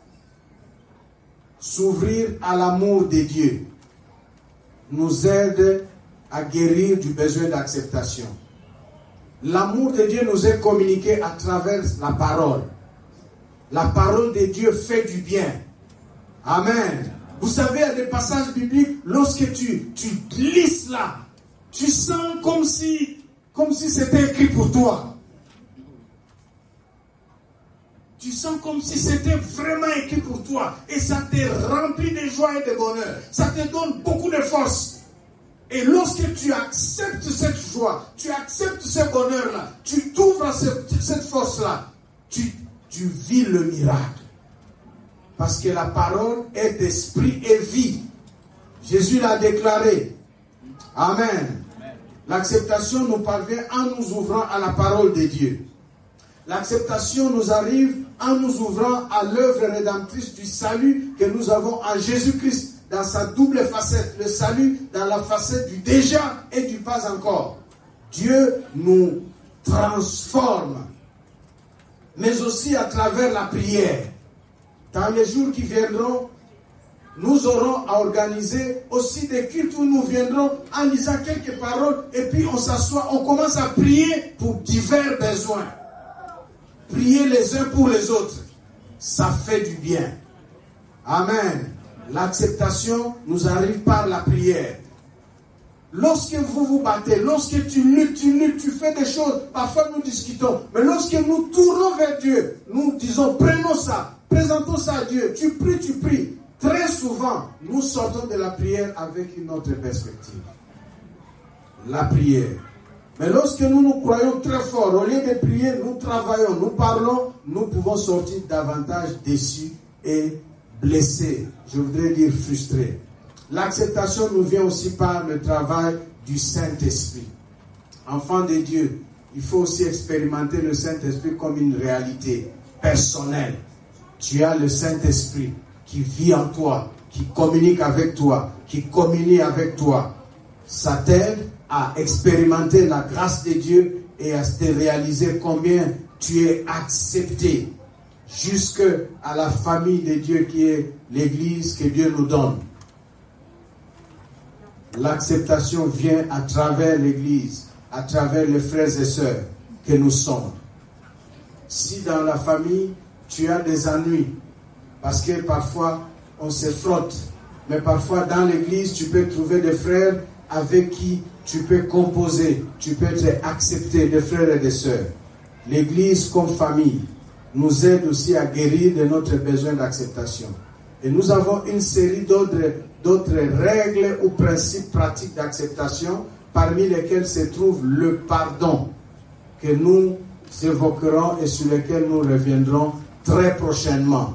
[SPEAKER 1] S'ouvrir à l'amour de Dieu nous aide à guérir du besoin d'acceptation. L'amour de Dieu nous est communiqué à travers la parole. La parole de Dieu fait du bien. Amen. Vous savez, il y a des passages bibliques, lorsque tu glisses là, tu sens comme si c'était écrit pour toi. Tu sens comme si c'était vraiment écrit pour toi. Et ça te remplit de joie et de bonheur. Ça te donne beaucoup de force. Et lorsque tu acceptes cette joie, tu acceptes ce bonheur-là, tu t'ouvres à cette force-là, tu vis le miracle. Parce que la parole est esprit et vie. Jésus l'a déclaré. Amen. L'acceptation nous parvient en nous ouvrant à la parole de Dieu. L'acceptation nous arrive en nous ouvrant à l'œuvre rédemptrice du salut que nous avons en Jésus-Christ dans sa double facette. Le salut dans la facette du déjà et du pas encore. Dieu nous transforme, mais aussi à travers la prière. Dans les jours qui viendront, nous aurons à organiser aussi des cultes où nous viendrons en lisant quelques paroles et puis on s'assoit, on commence à prier pour divers besoins. Prier les uns pour les autres, ça fait du bien. Amen. L'acceptation nous arrive par la prière. Lorsque vous vous battez, lorsque tu luttes, tu fais des choses, parfois nous discutons, mais lorsque nous tournons vers Dieu, nous disons, prenons ça, présentons ça à Dieu, tu pries. Très souvent, nous sortons de la prière avec une autre perspective. La prière. Mais lorsque nous croyons très fort, au lieu de prier, nous travaillons, nous parlons, nous pouvons sortir davantage déçus et blessés. Je voudrais dire frustrés. L'acceptation nous vient aussi par le travail du Saint-Esprit. Enfant de Dieu, il faut aussi expérimenter le Saint-Esprit comme une réalité personnelle. Tu as le Saint-Esprit qui vit en toi, qui communique avec toi, qui communie avec toi. Ça t'aide à expérimenter la grâce de Dieu et à te réaliser combien tu es accepté jusque à la famille de Dieu qui est l'Église que Dieu nous donne. L'acceptation vient à travers l'Église, à travers les frères et sœurs que nous sommes. Si dans la famille, tu as des ennuis, parce que parfois, on se frotte, mais parfois dans l'Église, tu peux trouver des frères avec qui tu peux composer, tu peux être accepté, des frères et des sœurs. L'Église comme famille nous aide aussi à guérir de notre besoin d'acceptation. Et nous avons une série d'autres règles ou principes pratiques d'acceptation, parmi lesquels se trouve le pardon, que nous évoquerons et sur lesquels nous reviendrons très prochainement.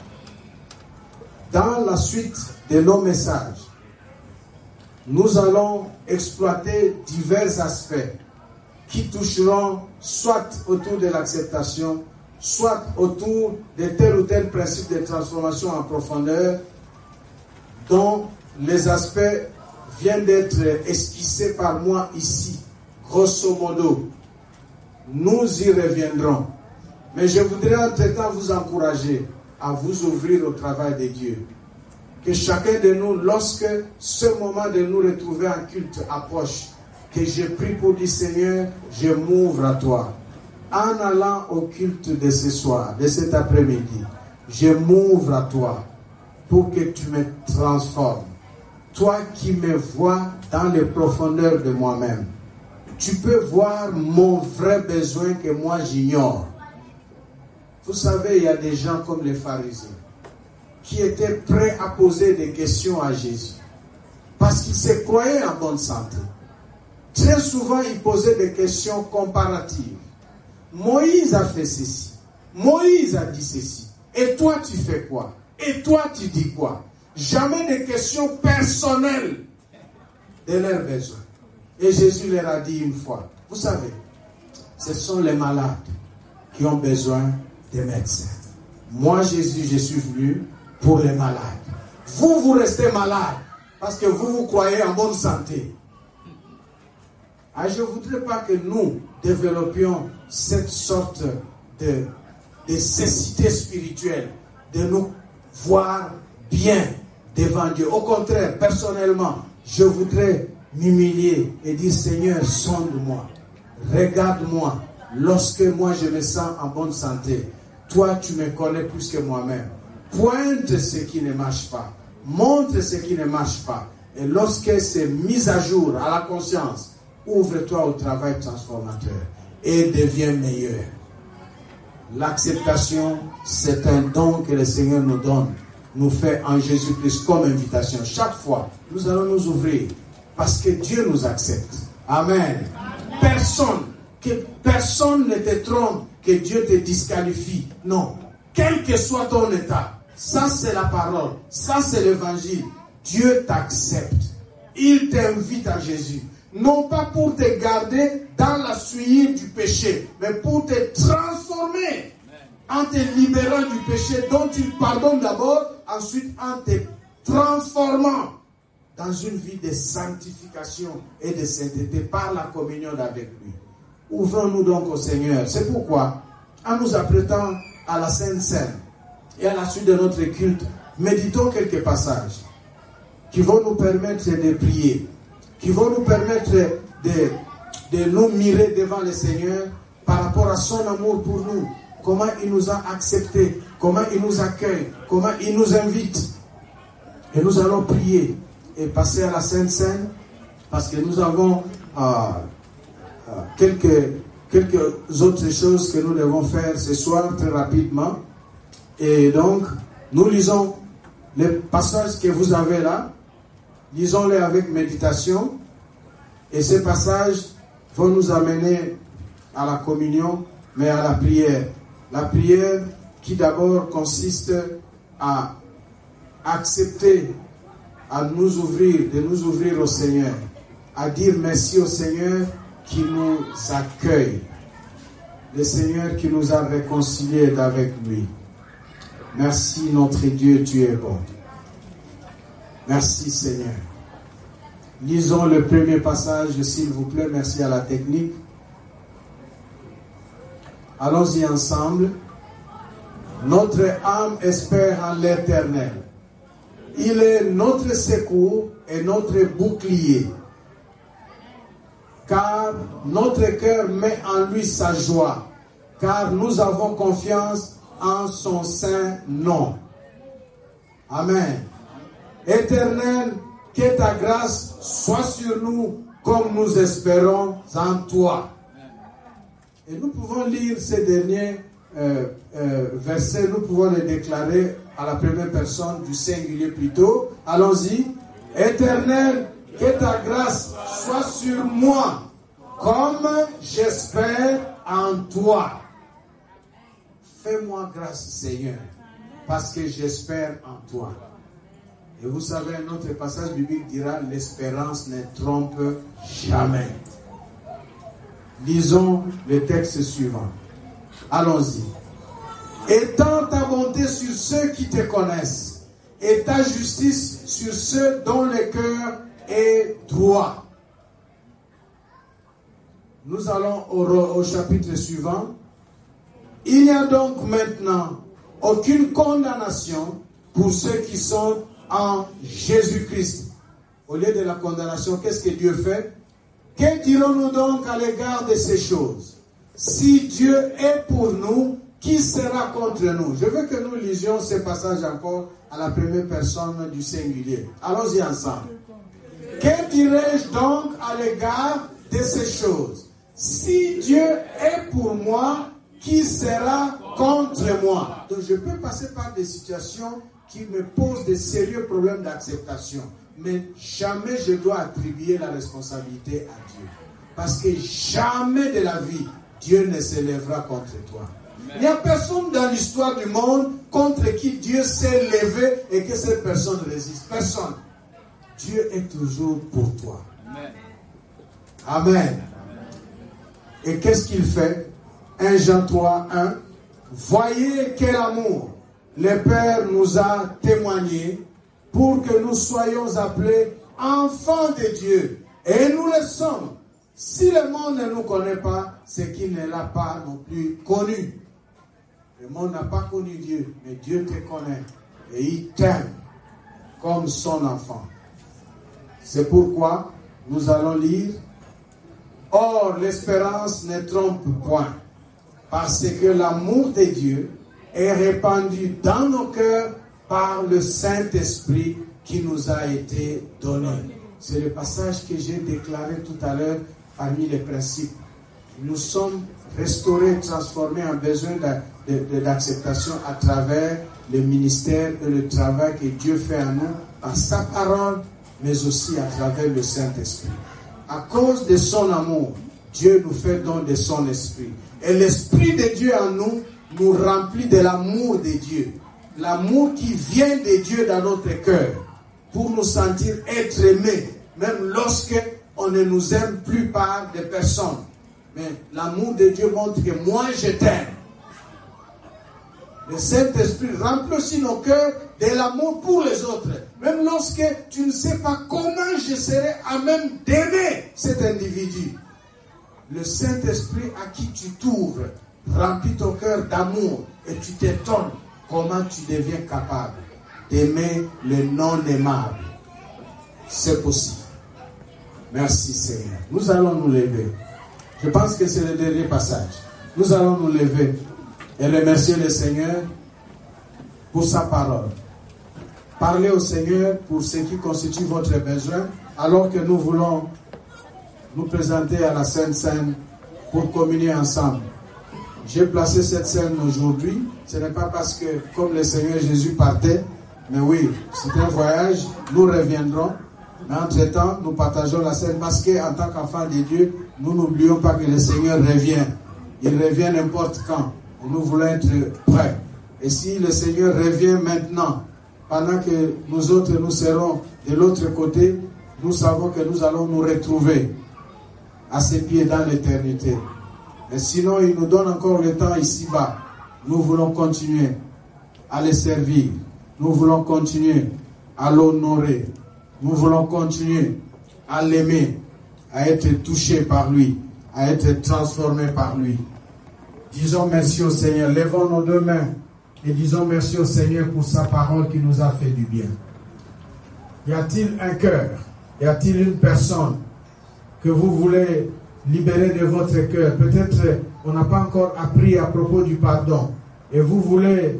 [SPEAKER 1] Dans la suite de nos messages, nous allons exploiter divers aspects qui toucheront soit autour de l'acceptation, soit autour de tel ou tel principe de transformation en profondeur, dont les aspects viennent d'être esquissés par moi ici, grosso modo. Nous y reviendrons. Mais je voudrais entre-temps vous encourager à vous ouvrir au travail de Dieu. Que chacun de nous, lorsque ce moment de nous retrouver en culte approche, que je prie pour dire, Seigneur, je m'ouvre à toi. En allant au culte de ce soir, de cet après-midi, je m'ouvre à toi pour que tu me transformes. Toi qui me vois dans les profondeurs de moi-même, tu peux voir mon vrai besoin que moi j'ignore. Vous savez, il y a des gens comme les pharisiens qui étaient prêts à poser des questions à Jésus parce qu'ils se croyaient en bonne santé. Très souvent, ils posaient des questions comparatives. Moïse a fait ceci. Moïse a dit ceci. Et toi, tu fais quoi? Et toi, tu dis quoi? Jamais de questions personnelles de leurs besoins. Et Jésus leur a dit une fois, vous savez, ce sont les malades qui ont besoin des médecins. Moi, Jésus, je suis venu pour les malades. Vous restez malade parce que vous croyez en bonne santé. Je ne voudrais pas que nous développions cette sorte de cécité spirituelle, de nous voir bien devant Dieu. Au contraire, personnellement, je voudrais m'humilier et dire, Seigneur, sonde-moi, regarde-moi, lorsque moi je me sens en bonne santé. Toi, tu me connais plus que moi-même. Pointe ce qui ne marche pas, montre ce qui ne marche pas. Et lorsque c'est mis à jour à la conscience, ouvre-toi au travail transformateur et deviens meilleur. L'acceptation, c'est un don que le Seigneur nous donne, nous fait en Jésus-Christ comme invitation. Chaque fois, nous allons nous ouvrir parce que Dieu nous accepte. Amen. Personne ne te trompe que Dieu te disqualifie. Non. Quel que soit ton état, ça c'est la parole, ça c'est l'évangile. Dieu t'accepte. Il t'invite à Jésus. Non pas pour te garder dans la souillure du péché, mais pour te transformer en te libérant du péché dont il pardonne d'abord, ensuite en te transformant dans une vie de sanctification et de sainteté par la communion avec lui. Ouvrons-nous donc au Seigneur. C'est pourquoi, en nous apprêtant à la Sainte Seine et à la suite de notre culte, méditons quelques passages qui vont nous permettre de prier, qui vont nous permettre de nous mirer devant le Seigneur par rapport à son amour pour nous, comment il nous a acceptés, comment il nous accueille, comment il nous invite. Et nous allons prier et passer à la Sainte Seine parce que nous avons quelques autres choses que nous devons faire ce soir très rapidement. Et donc, nous lisons les passages que vous avez là. Lisons-les avec méditation. Et ces passages vont nous amener à la communion, mais à la prière. La prière qui d'abord consiste à accepter, à nous ouvrir, de nous ouvrir au Seigneur, à dire merci au Seigneur qui nous accueille, le Seigneur qui nous a réconciliés avec lui. Merci notre Dieu, tu es bon. Merci Seigneur. Lisons le premier passage, s'il vous plaît. Merci à la technique. Allons-y ensemble. Notre âme espère en l'Éternel. Il est notre secours et notre bouclier. Car notre cœur met en lui sa joie. Car nous avons confiance en son saint nom. Amen. Éternel, que ta grâce soit sur nous comme nous espérons en toi. Et nous pouvons lire ces derniers versets, nous pouvons les déclarer à la première personne du singulier plutôt. Allons-y. Éternel, que ta grâce soit sur moi comme j'espère en toi. Fais-moi grâce, Seigneur, parce que j'espère en toi. Et vous savez, un autre passage biblique dira, l'espérance ne trompe jamais. Lisons le texte suivant. Allons-y. Étends ta bonté sur ceux qui te connaissent, et ta justice sur ceux dont le cœur est droit. Nous allons au chapitre suivant. Il n'y a donc maintenant aucune condamnation pour ceux qui sont en Jésus-Christ. Au lieu de la condamnation, qu'est-ce que Dieu fait? Que dirons-nous donc à l'égard de ces choses? Si Dieu est pour nous, qui sera contre nous? Je veux que nous lisions ce passage encore à la première personne du singulier. Allons-y ensemble. Que dirais-je donc à l'égard de ces choses? Si Dieu est pour moi, qui sera contre moi? Donc je peux passer par des situations qui me posent de sérieux problèmes d'acceptation. Mais jamais je dois attribuer la responsabilité à Dieu. Parce que jamais de la vie, Dieu ne s'élèvera contre toi. Amen. Il n'y a personne dans l'histoire du monde contre qui Dieu s'est levé et que cette personne résiste. Personne. Dieu est toujours pour toi. Amen. Amen. Et qu'est-ce qu'il fait? 1 Jean 3, 1. Voyez quel amour le Père nous a témoigné pour que nous soyons appelés enfants de Dieu. Et nous le sommes. Si le monde ne nous connaît pas, c'est qu'il ne l'a pas non plus connu. Le monde n'a pas connu Dieu, mais Dieu te connaît et il t'aime comme son enfant. C'est pourquoi nous allons lire « Or, l'espérance ne trompe point, parce que l'amour de Dieu est répandu dans nos cœurs par le Saint-Esprit qui nous a été donné. » C'est le passage que j'ai déclaré tout à l'heure parmi les principes. Nous sommes restaurés, transformés en besoin d'acceptation à travers le ministère et le travail que Dieu fait en nous, par sa parole, mais aussi à travers le Saint-Esprit. À cause de son amour, Dieu nous fait don de son esprit. Et l'Esprit de Dieu en nous, nous remplit de l'amour de Dieu. L'amour qui vient de Dieu dans notre cœur, pour nous sentir être aimés, même lorsque on ne nous aime plus par des personnes. Mais l'amour de Dieu montre que moi je t'aime. Le Saint-Esprit remplit aussi nos cœurs de l'amour pour les autres. Même lorsque tu ne sais pas comment je serai à même d'aimer cet individu. Le Saint-Esprit à qui tu t'ouvres remplit ton cœur d'amour et tu t'étonnes comment tu deviens capable d'aimer le non-aimable. C'est possible. Merci Seigneur. Nous allons nous lever. Je pense que c'est le dernier passage. Nous allons nous lever et remercier le Seigneur pour sa parole. Parlez au Seigneur pour ce qui constitue votre besoin, alors que nous voulons nous présenter à la Sainte Seine pour communier ensemble. J'ai placé cette scène aujourd'hui. Ce n'est pas parce que, comme le Seigneur Jésus partait, mais oui, c'est un voyage, nous reviendrons. Mais entre-temps, nous partageons la scène parce qu'en tant qu'enfants de Dieu, nous n'oublions pas que le Seigneur revient. Il revient n'importe quand. Et nous voulons être prêts. Et si le Seigneur revient maintenant, pendant que nous autres, nous serons de l'autre côté, nous savons que nous allons nous retrouver à ses pieds dans l'éternité. Et sinon, il nous donne encore le temps ici-bas. Nous voulons continuer à le servir. Nous voulons continuer à l'honorer. Nous voulons continuer à l'aimer, à être touchés par lui, à être transformés par lui. Disons merci au Seigneur. Lèvons nos deux mains et disons merci au Seigneur pour sa parole qui nous a fait du bien. Y a-t-il un cœur? Y a-t-il une personne que vous voulez libérer de votre cœur? Peut-être on n'a pas encore appris à propos du pardon. Et vous voulez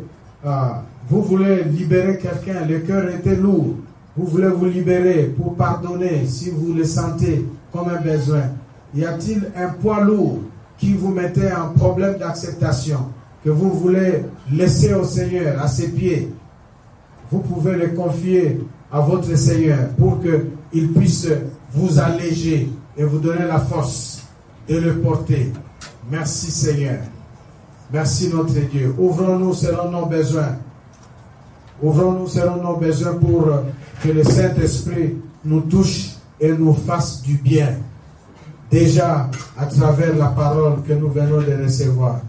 [SPEAKER 1] libérer quelqu'un. Le cœur était lourd. Vous voulez vous libérer pour pardonner si vous le sentez comme un besoin. Y a-t-il un poids lourd qui vous mettait en problème d'acceptation, que vous voulez laisser au Seigneur, à ses pieds? Vous pouvez le confier à votre Seigneur pour qu'il puisse vous alléger et vous donner la force de le porter. Merci Seigneur. Merci notre Dieu. Ouvrons-nous selon nos besoins. Ouvrons-nous selon nos besoins pour que le Saint-Esprit nous touche et nous fasse du bien. Déjà à travers la parole que nous venons de recevoir.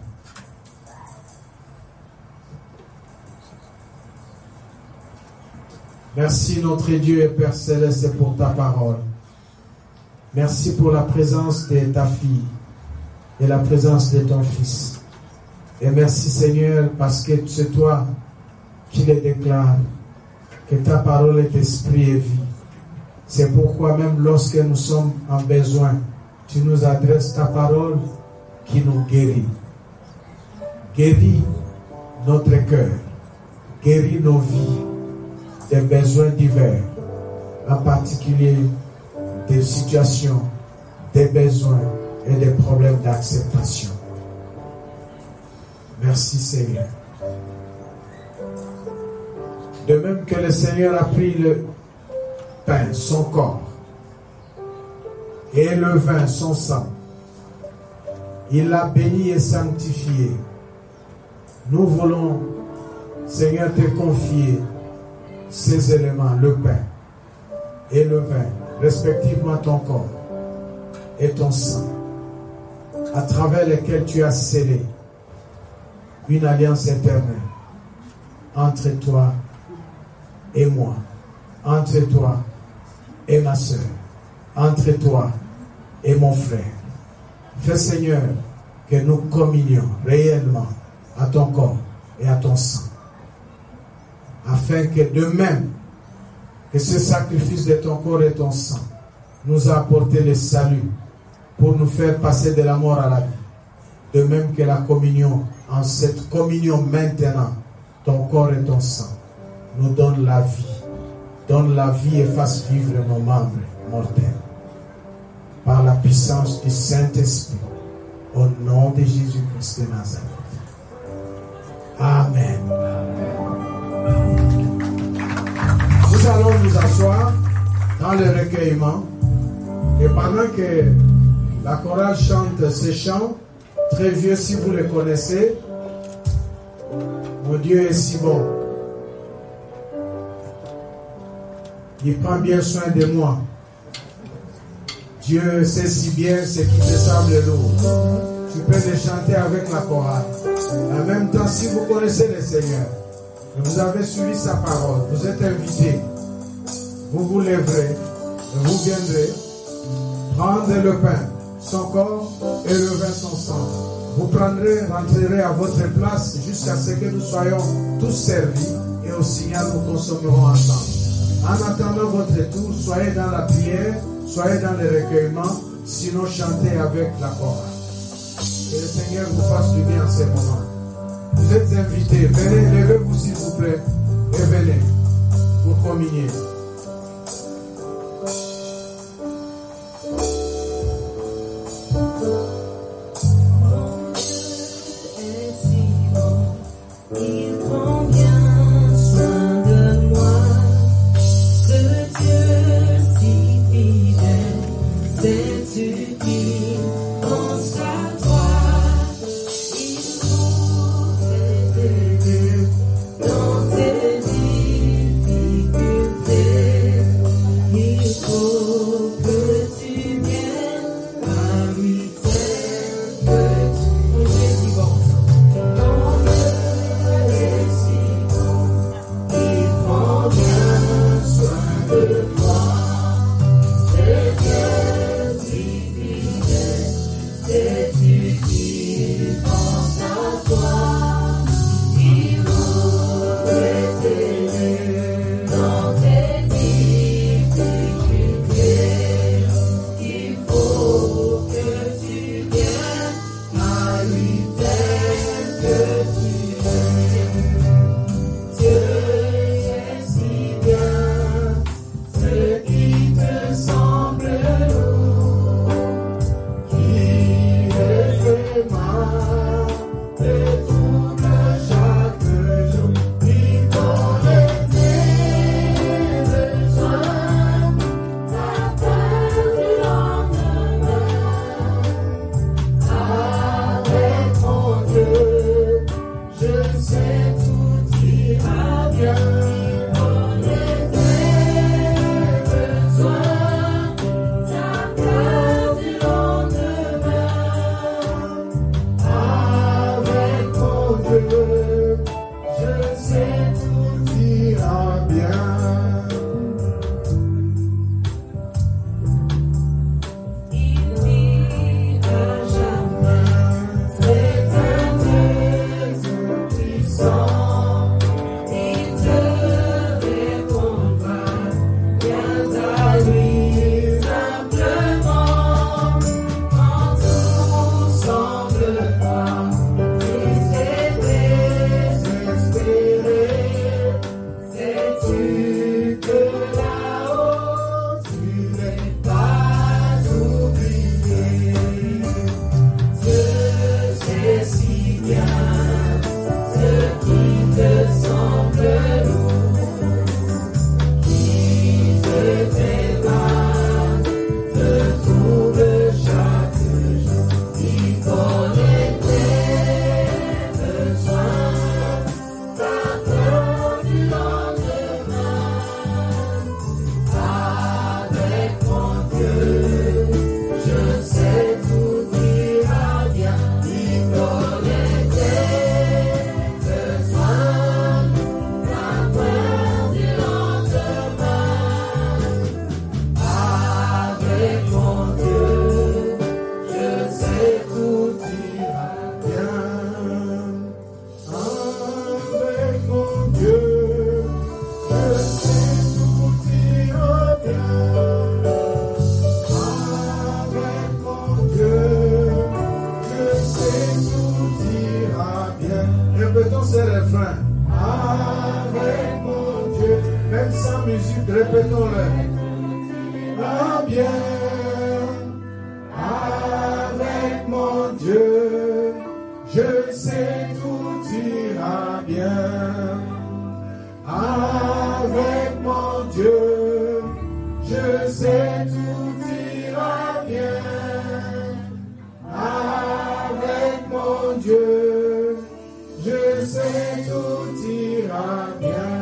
[SPEAKER 1] Merci notre Dieu et Père Céleste pour ta parole. Merci pour la présence de ta fille et la présence de ton fils. Et merci Seigneur parce que c'est toi qui le déclare, que ta parole est esprit et vie. C'est pourquoi même lorsque nous sommes en besoin, tu nous adresses ta parole qui nous guérit. Guéris notre cœur, guéris nos vies des besoins divers, en particulier des situations, des besoins et des problèmes d'acceptation. Merci Seigneur. De même que le Seigneur a pris le pain, son corps, et le vin, son sang, il l'a béni et sanctifié. Nous voulons, Seigneur, te confier ces éléments, le pain et le vin, respectivement ton corps et ton sang, à travers lesquels tu as scellé une alliance éternelle entre toi et moi, entre toi et ma soeur, entre toi et mon frère. Fais, Seigneur, que nous communions réellement à ton corps et à ton sang. Afin que de même que ce sacrifice de ton corps et ton sang nous a apporté le salut pour nous faire passer de la mort à la vie. De même que la communion, en cette communion maintenant, ton corps et ton sang nous donne la vie. Donne la vie et fasse vivre nos membres mortels. Par la puissance du Saint-Esprit, au nom de Jésus-Christ de Nazareth. Amen. Nous allons nous asseoir dans le recueillement et pendant que la chorale chante ces chants, très vieux si vous les connaissez, mon Dieu est si bon. Il prend bien soin de moi. Dieu sait si bien ce qui te semble lourd. Tu peux les chanter avec la chorale. En même temps, si vous connaissez le Seigneur, et vous avez suivi sa parole, vous êtes invités, vous vous lèverez, et vous viendrez prendre le pain, son corps et le vin, son sang. Vous prendrez, rentrerez à votre place jusqu'à ce que nous soyons tous servis et au signal nous consommerons ensemble. En attendant votre tour, soyez dans la prière, soyez dans le recueillement, sinon chantez avec la chorale. Que le Seigneur vous fasse du bien en ce moment. Vous êtes invités, venez, levez-vous s'il vous plaît, et venez pour communier.
[SPEAKER 2] Dieu est si bien.
[SPEAKER 1] Répétons-le. Va bien avec mon Dieu, je sais tout ira bien. Avec mon Dieu, je sais tout ira bien. Avec mon Dieu, je sais tout ira bien.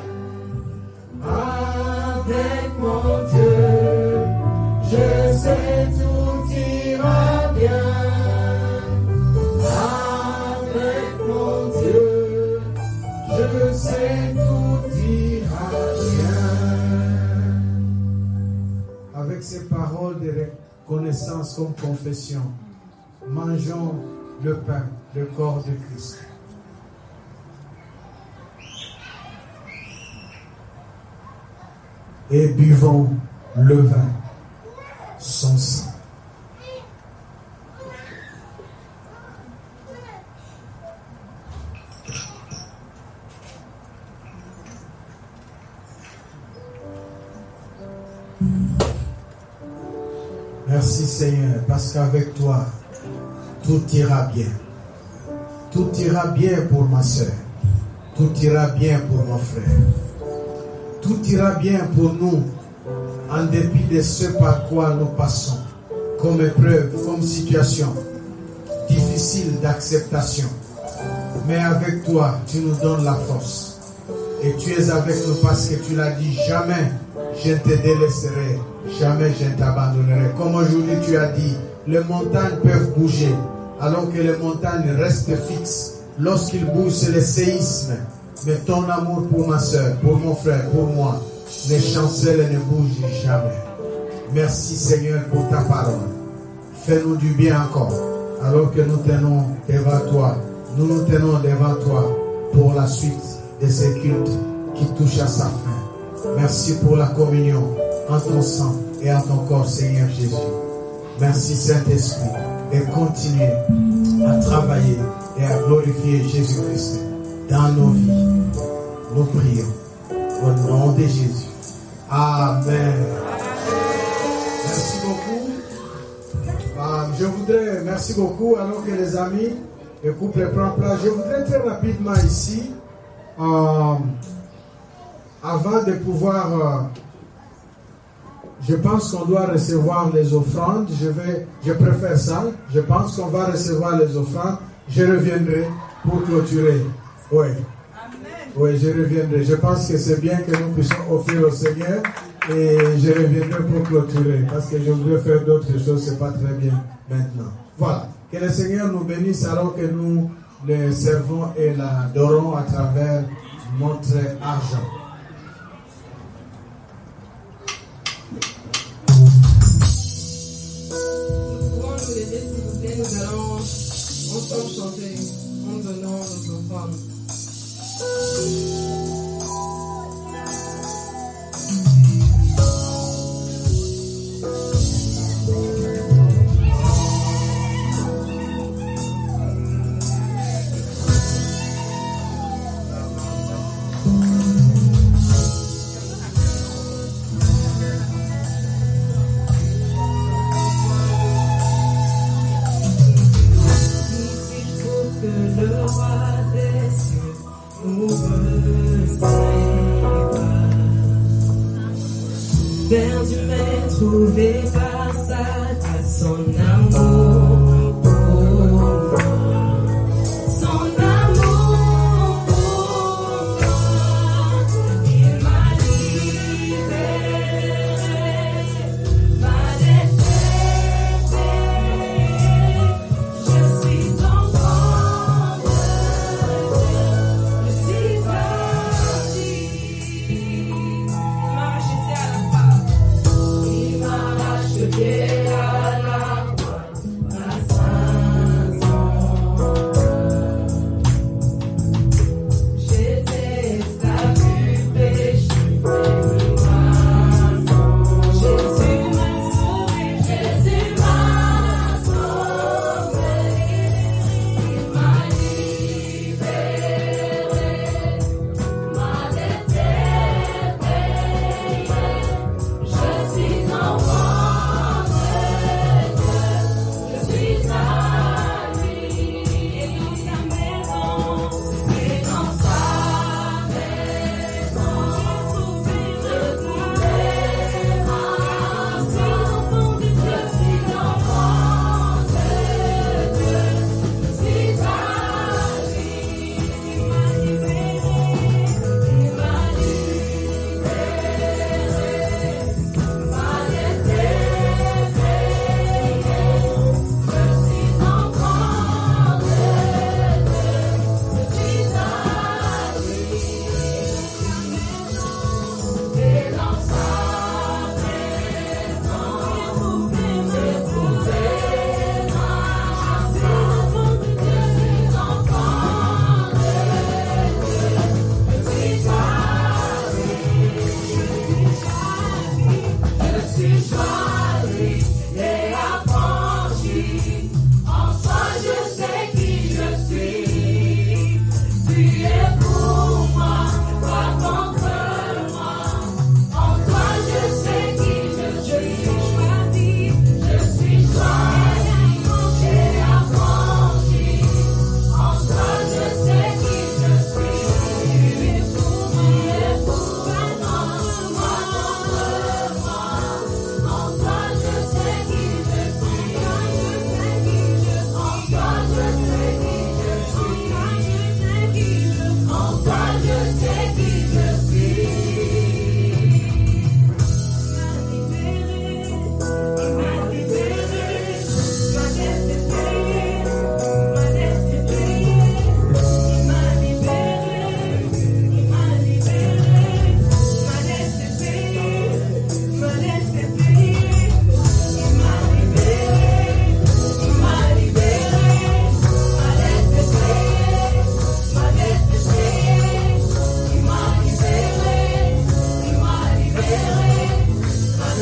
[SPEAKER 1] Avec mon Dieu, je sais tout ira bien. Avec mon Dieu, je sais tout ira bien. Avec ces paroles de reconnaissance comme confession, mangeons le pain, le corps de Christ. Et buvons le vin, son sang. Merci Seigneur, parce qu'avec toi, tout ira bien. Tout ira bien pour ma soeur. Tout ira bien pour mon frère. Tout ira bien pour nous, en dépit de ce par quoi nous passons, comme épreuve, comme situation difficile d'acceptation. Mais avec toi, tu nous donnes la force. Et tu es avec nous parce que tu l'as dit, jamais je ne te délaisserai, jamais je ne t'abandonnerai. Comme aujourd'hui tu as dit, les montagnes peuvent bouger, alors que les montagnes restent fixes. Lorsqu'ils bougent, c'est le séisme. Mais ton amour pour ma soeur, pour mon frère, pour moi, ne chancelle et ne bouge jamais. Merci Seigneur pour ta parole. Fais-nous du bien encore, alors que nous tenons devant toi. Nous tenons devant toi pour la suite de ce culte qui touche à sa fin. Merci pour la communion en ton sang et en ton corps, Seigneur Jésus. Merci Saint-Esprit et continuez à travailler et à glorifier Jésus-Christ dans nos vies. Nous prions au nom de Jésus. Amen. Merci beaucoup. Merci beaucoup, alors que les amis, le couple prend place. Je voudrais très rapidement ici, avant de pouvoir, je pense qu'on doit recevoir les offrandes. Je préfère ça. Je pense qu'on va recevoir les offrandes. Je reviendrai pour clôturer. Oui. Oui, je reviendrai. Je pense que c'est bien que nous puissions offrir au Seigneur et je reviendrai pour clôturer parce que je voudrais faire d'autres choses, c'est pas très bien maintenant. Voilà. Que le Seigneur nous bénisse alors que nous le servons et l'adorons à travers notre argent.
[SPEAKER 2] Nous pouvons nous lever, s'il vous plaît. Nous allons ensemble chanter en donnant notre offrande.
[SPEAKER 3] Perdu mais trouvé par à son amour pour moi. Son amour pour moi, il m'a libéré, m'a détesté. Je suis enfant de Dieu, je suis parti. Il m'a racheté à la croix. Il m'a racheté à la croix, à 500.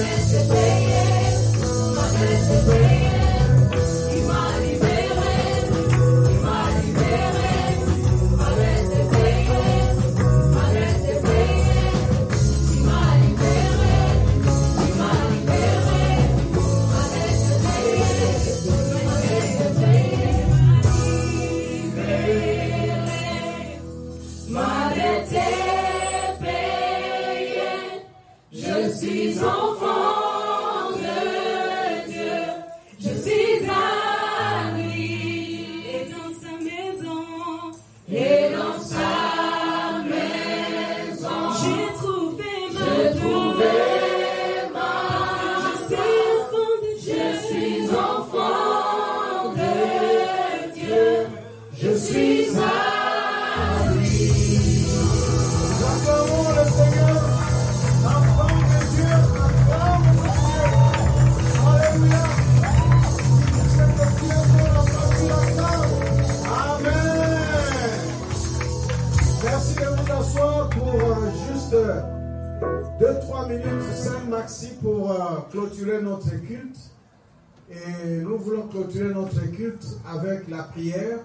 [SPEAKER 1] Clôturer notre culte et nous voulons clôturer notre culte avec la prière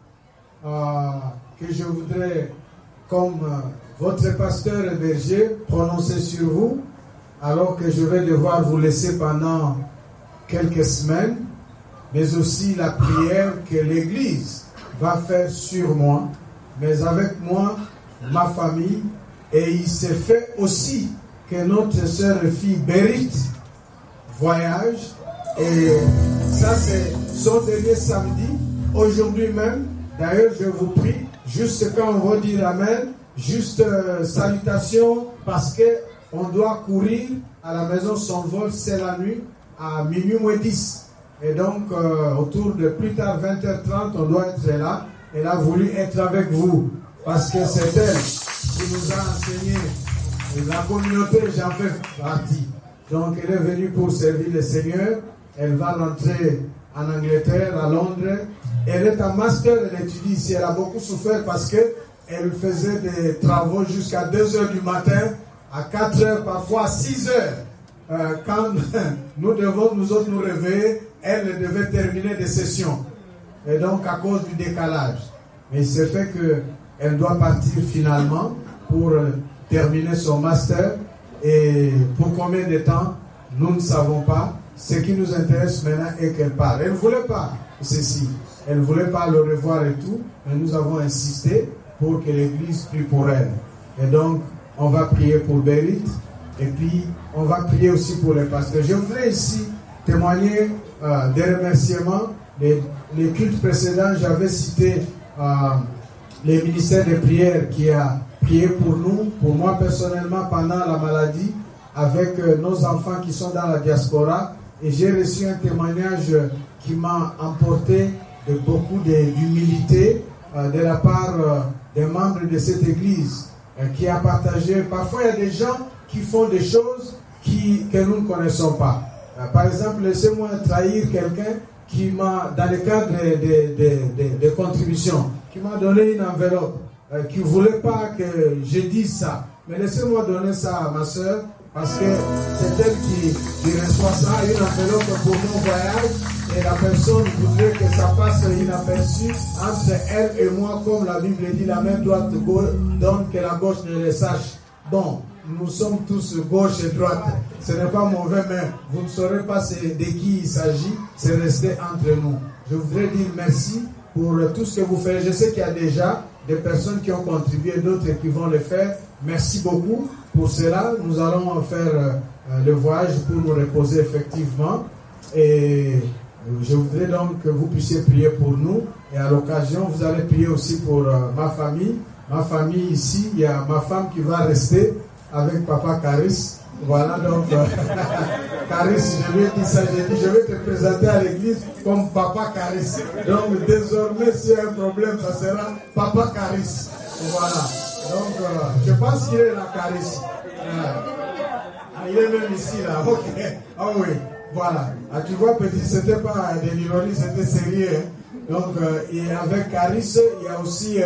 [SPEAKER 1] que je voudrais, comme votre pasteur et berger, prononcer sur vous, alors que je vais devoir vous laisser pendant quelques semaines, mais aussi la prière que l'Église va faire sur moi, mais avec moi, ma famille, et il s'est fait aussi que notre sœur et fille Bérit voyage, et ça c'est son dernier samedi, aujourd'hui même. D'ailleurs je vous prie, juste quand on va dire Amen, juste salutation, parce que on doit courir à la maison, son vol c'est la nuit, à minuit moins 10, et donc autour de plus tard 20h30 on doit être là. Elle a voulu être avec vous, parce que c'est elle qui nous a enseigné, la communauté j'en fais partie. Donc elle est venue pour servir le Seigneur. Elle va rentrer en Angleterre, à Londres. Elle est en master, elle étudie ici. Elle a beaucoup souffert parce qu'elle faisait des travaux jusqu'à 2h du matin, à 4h, parfois à 6h. Quand nous devons nous autres nous réveiller, elle devait terminer des sessions. Et donc à cause du décalage. Mais il s'est fait qu'elle doit partir finalement pour terminer son master. Et pour combien de temps, nous ne savons pas. Ce qui nous intéresse maintenant est qu'elle parle. Elle ne voulait pas ceci. Elle ne voulait pas le revoir et tout. Mais nous avons insisté pour que l'Église prie pour elle. Et donc, on va prier pour Bérit. Et puis, on va prier aussi pour les pasteurs. Je voudrais ici témoigner des remerciements. Les cultes précédents, j'avais cité les ministères de prière qui a prié pour nous, pour moi personnellement pendant la maladie, avec nos enfants qui sont dans la diaspora. Et j'ai reçu un témoignage qui m'a emporté de beaucoup d'humilité de la part des membres de cette église qui a partagé. Parfois il y a des gens qui font des choses que nous ne connaissons pas. Par exemple, laissez-moi trahir quelqu'un qui m'a, dans le cadre des contributions, qui m'a donné une enveloppe, qui ne voulait pas que je dise ça. Mais laissez-moi donner ça à ma soeur, parce que c'est elle qui reçoit ça, une enveloppe pour mon voyage, et la personne voudrait que ça passe inaperçu entre elle et moi, comme la Bible dit, la main droite donne que la gauche ne le sache. Bon, nous sommes tous gauche et droite. Ce n'est pas mauvais, mais vous ne saurez pas de qui il s'agit. C'est resté entre nous. Je voudrais dire merci pour tout ce que vous faites. Je sais qu'il y a déjà des personnes qui ont contribué, d'autres qui vont le faire. Merci beaucoup pour cela. Nous allons faire le voyage pour nous reposer effectivement. Et je voudrais donc que vous puissiez prier pour nous. Et à l'occasion, vous allez prier aussi pour ma famille. Ma famille ici, il y a ma femme qui va rester avec papa Caris. Voilà donc, Caris, je lui ai dit ça, j'ai dit, je vais te présenter à l'église comme papa Caris. Donc désormais, s'il y a un problème, ça sera papa Caris. Voilà. Donc, je pense qu'il est là, Caris. Il est même ici, là. Ok. Ah oui. Voilà. Ah, tu vois, petit, c'était pas des l'ironie, c'était sérieux. Hein. Donc, et avec Caris, il y a aussi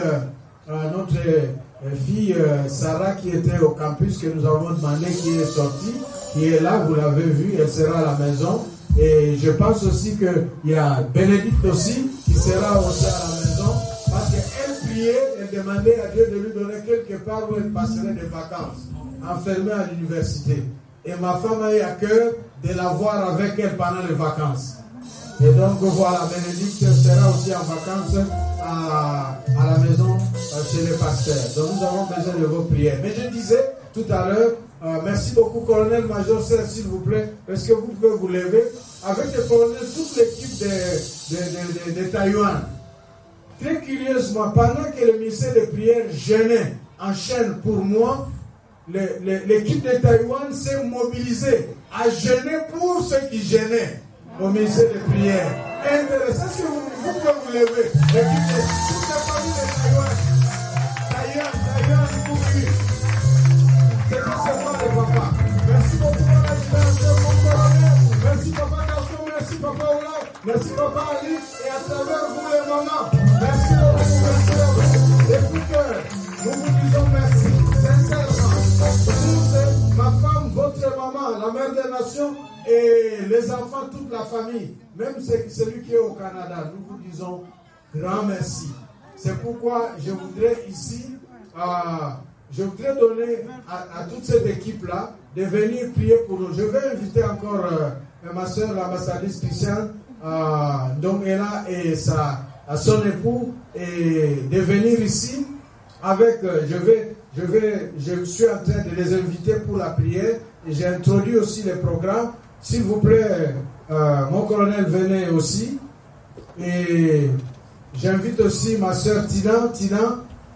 [SPEAKER 1] notre fille Sarah qui était au campus que nous avons demandé, qui est sortie. qui est là, vous l'avez vu, elle sera à la maison. Et je pense aussi qu'il y a Bénédicte aussi, qui sera aussi à la maison, parce qu'elle priait, elle demandait à Dieu de lui donner quelque part où elle passerait des vacances, enfermée à l'université. Et ma femme a eu à cœur de la voir avec elle pendant les vacances. Et donc voilà, Bénédicte sera aussi en vacances à la maison chez les pasteurs. Donc nous avons besoin de vos prières. Mais je disais tout à l'heure, merci beaucoup colonel-major, s'il vous plaît, est-ce que vous pouvez vous lever avec le colonel, toute l'équipe de Taïwan. Très curieusement, pendant que le ministère de prière jeûnait en chaîne pour moi, l'équipe de Taïwan s'est mobilisée à jeûner pour ceux qui gênaient au ministère de prière. Intéressant, est-ce que vous pouvez vous lever? L'équipe de toute la famille de Taïwan. Taïwan, vous pouvez. C'est recevoir le papa. Merci beaucoup pour la libération, mon colonel. Merci papa Gaston, merci papa Ola, merci papa Ali, et à travers vous les mamans. Merci beaucoup. Écoutez, nous vous disons merci, sincèrement. Vous, ma femme, votre maman, la mère des nations, et les enfants, toute la famille, même celui qui est au Canada, nous vous disons grand merci. C'est pourquoi je voudrais ici, je voudrais donner à toute cette équipe-là de venir prier pour nous. Je vais inviter encore ma soeur, l'ambassadrice Christiane, donc elle a et son époux, et de venir ici avec, je suis en train de les inviter pour la prière, et j'ai introduit aussi le programme. S'il vous plaît, mon colonel, venez aussi, et j'invite aussi ma soeur Tina,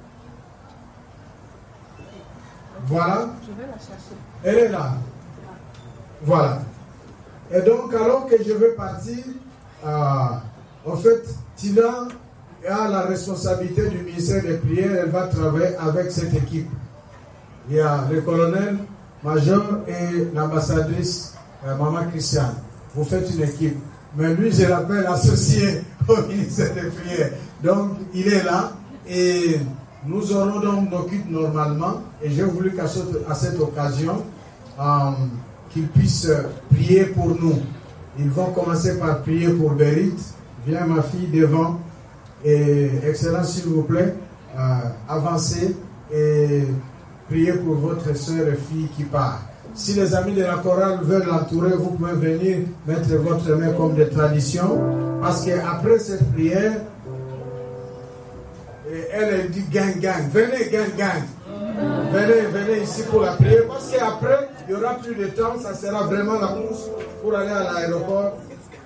[SPEAKER 1] voilà,
[SPEAKER 4] Je vais la chercher.
[SPEAKER 1] elle est là, voilà. Et donc, alors que je vais partir, en fait, Tina a la responsabilité du ministère des prières. Elle va travailler avec cette équipe. Il y a le colonel-major et l'ambassadrice, Maman Christiane. Vous faites une équipe. Mais lui, je l'appelle associé au ministère des prières. Donc, il est là. Et nous aurons donc nos cultes normalement. Et j'ai voulu qu'à cette occasion, qu'ils puissent prier pour nous. Ils vont commencer par prier pour Bérit. Viens ma fille devant. Et Excellence, s'il vous plaît, avancez et priez pour votre soeur et fille qui part. Si les amis de la chorale veulent l'entourer, vous pouvez venir mettre votre main comme de tradition. Parce qu'après cette prière, elle dit gang. Venez gang. Venez ici pour la prière. Parce qu'après, il n'y aura plus de temps. Ça sera vraiment la course pour aller à l'aéroport.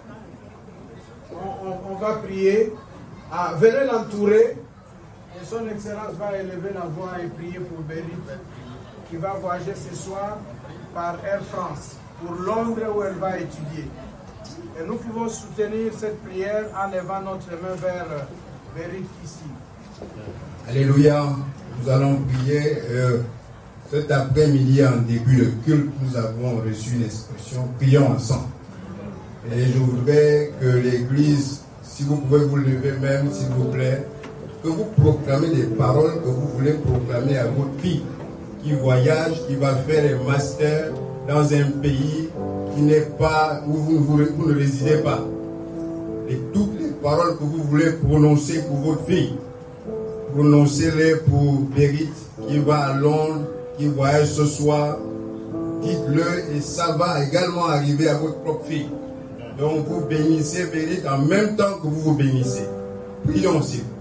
[SPEAKER 1] On va prier. Venez l'entourer. Et son Excellence va élever la voix et prier pour Bérit, qui va voyager ce soir par Air France pour Londres où elle va étudier. Et nous pouvons soutenir cette prière en levant notre main vers Bérit ici.
[SPEAKER 5] Alléluia, nous allons prier. Cet après-midi, en début de culte, nous avons reçu une expression « Prions ensemble ». Et je voudrais que l'Église, si vous pouvez vous lever même, s'il vous plaît, que vous proclamez des paroles que vous voulez proclamer à votre fille qui voyage, qui va faire un master dans un pays qui n'est pas où vous ne résidez pas. Et toutes les paroles que vous voulez prononcer pour votre fille, prononcez-les pour Bérit qui va à Londres, qui voyage ce soir. Dites-le et ça va également arriver à votre propre fille. Donc vous bénissez Bérit en même temps que vous vous bénissez. Prions s'il vous plaît.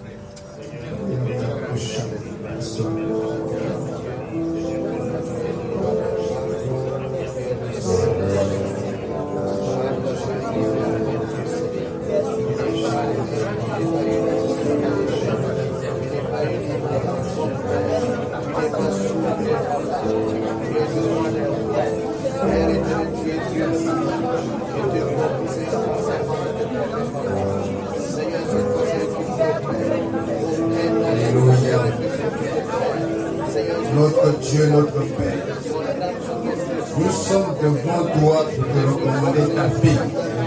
[SPEAKER 5] Notre Dieu, notre Père, nous sommes devant toi pour te recommander ta fille.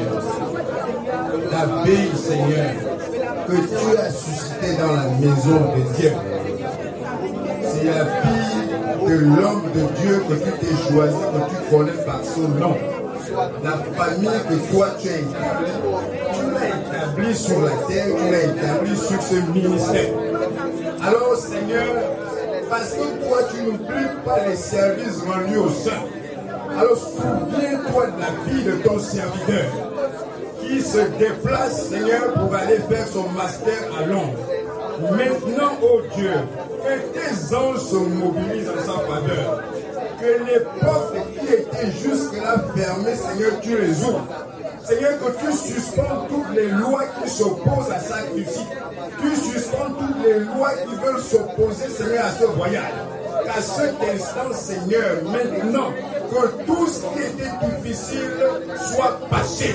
[SPEAKER 5] Ta fille, Seigneur, que tu as suscitée dans la maison de Dieu. C'est la fille de l'homme de Dieu que tu t'es choisi, que tu connais par son nom. La famille que toi tu as établie, tu l'as établie sur la terre, tu l'as établie sur ce ministère. Alors Seigneur, parce que toi tu n'oublies pas les services rendus aux saints, alors souviens-toi de la vie de ton serviteur qui se déplace, Seigneur, pour aller faire son master à Londres. Maintenant, oh Dieu, que tes anges se mobilisent en sa faveur. Que les portes qui étaient jusque-là fermées, Seigneur, tu les ouvres. Seigneur, que tu suspends toutes les lois qui s'opposent à sa réussite. Tu suspends toutes les lois qui veulent s'opposer, Seigneur, à ce voyage. Qu'à cet instant, Seigneur, maintenant, que tout ce qui était difficile soit passé.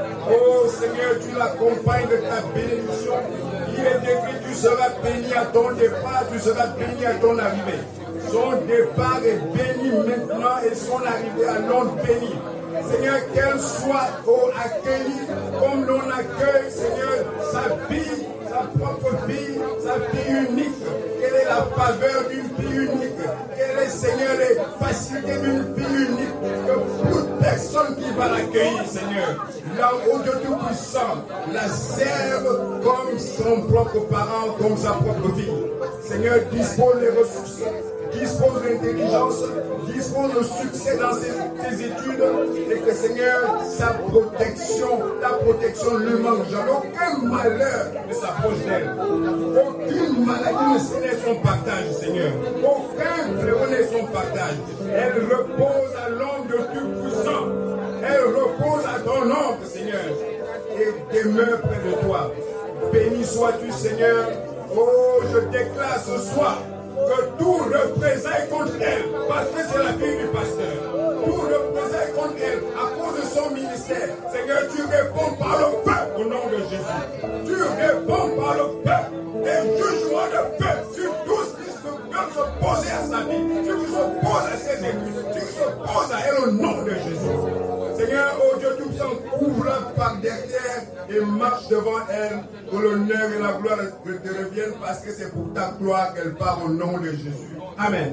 [SPEAKER 5] Oh Seigneur, tu l'accompagnes de ta bénédiction. Il est écrit, tu seras béni à ton départ, tu seras béni à ton arrivée. Son départ est béni maintenant et son arrivée à Londres béni. Seigneur, qu'elle soit accueillie comme l'on accueille, Seigneur, sa vie, sa propre vie, sa vie unique. Quelle est la faveur d'une vie unique? Quelle est, Seigneur, les facilités d'une vie unique? Que toute personne qui va l'accueillir, Seigneur, là où Dieu Tout-Puissant, la serve comme son propre parent, comme sa propre fille. Seigneur, dispose les ressources, dispose l'intelligence, dispose le succès dans ses études, et que Seigneur, sa protection, ta protection ne manque jamais. Aucun malheur ne s'approche d'elle. Aucune maladie ne cesse son partage, Seigneur. Aucun fléau n'est son partage. Elle repose à l'ombre de Tout-Puissant. Elle repose à ton ombre, Seigneur, et demeure près de toi. Béni sois-tu, Seigneur. Oh, je déclare ce soir que tout représailles contre elle, parce que c'est la fille du pasteur. Tout représailles contre elle à cause de son ministère. Seigneur, tu réponds par le feu au nom de Jésus. Tu réponds par le feu. Et jugement de feu sur tous qui veulent s'opposer à sa vie, qui s'opposent à ses études, qui s'opposent à elle au nom de Jésus. Seigneur, oh Dieu Tout-Puissant, couvre-la par derrière et marche devant elle, que l'honneur et la gloire te reviennent, parce que c'est pour ta gloire qu'elle part au nom de Jésus. Amen.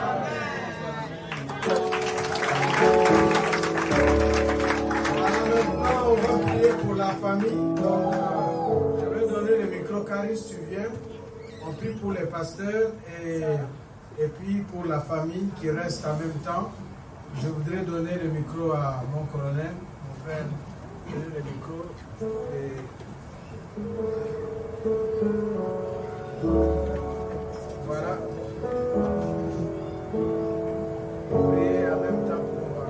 [SPEAKER 1] Maintenant, on va prier pour la famille. Donc, je vais donner le micro, Caris, tu viens. On prie pour les pasteurs et puis pour la famille qui reste en même temps. Je voudrais donner le micro à mon colonel, mon frère, donner le micro. Voilà. Et en même temps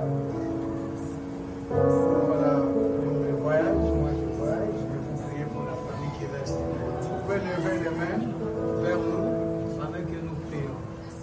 [SPEAKER 1] voilà, le voyage. Moi je voyage, je vais vous prier pour la famille qui reste. Vous pouvez lever les mains vers nous pendant que nous prions.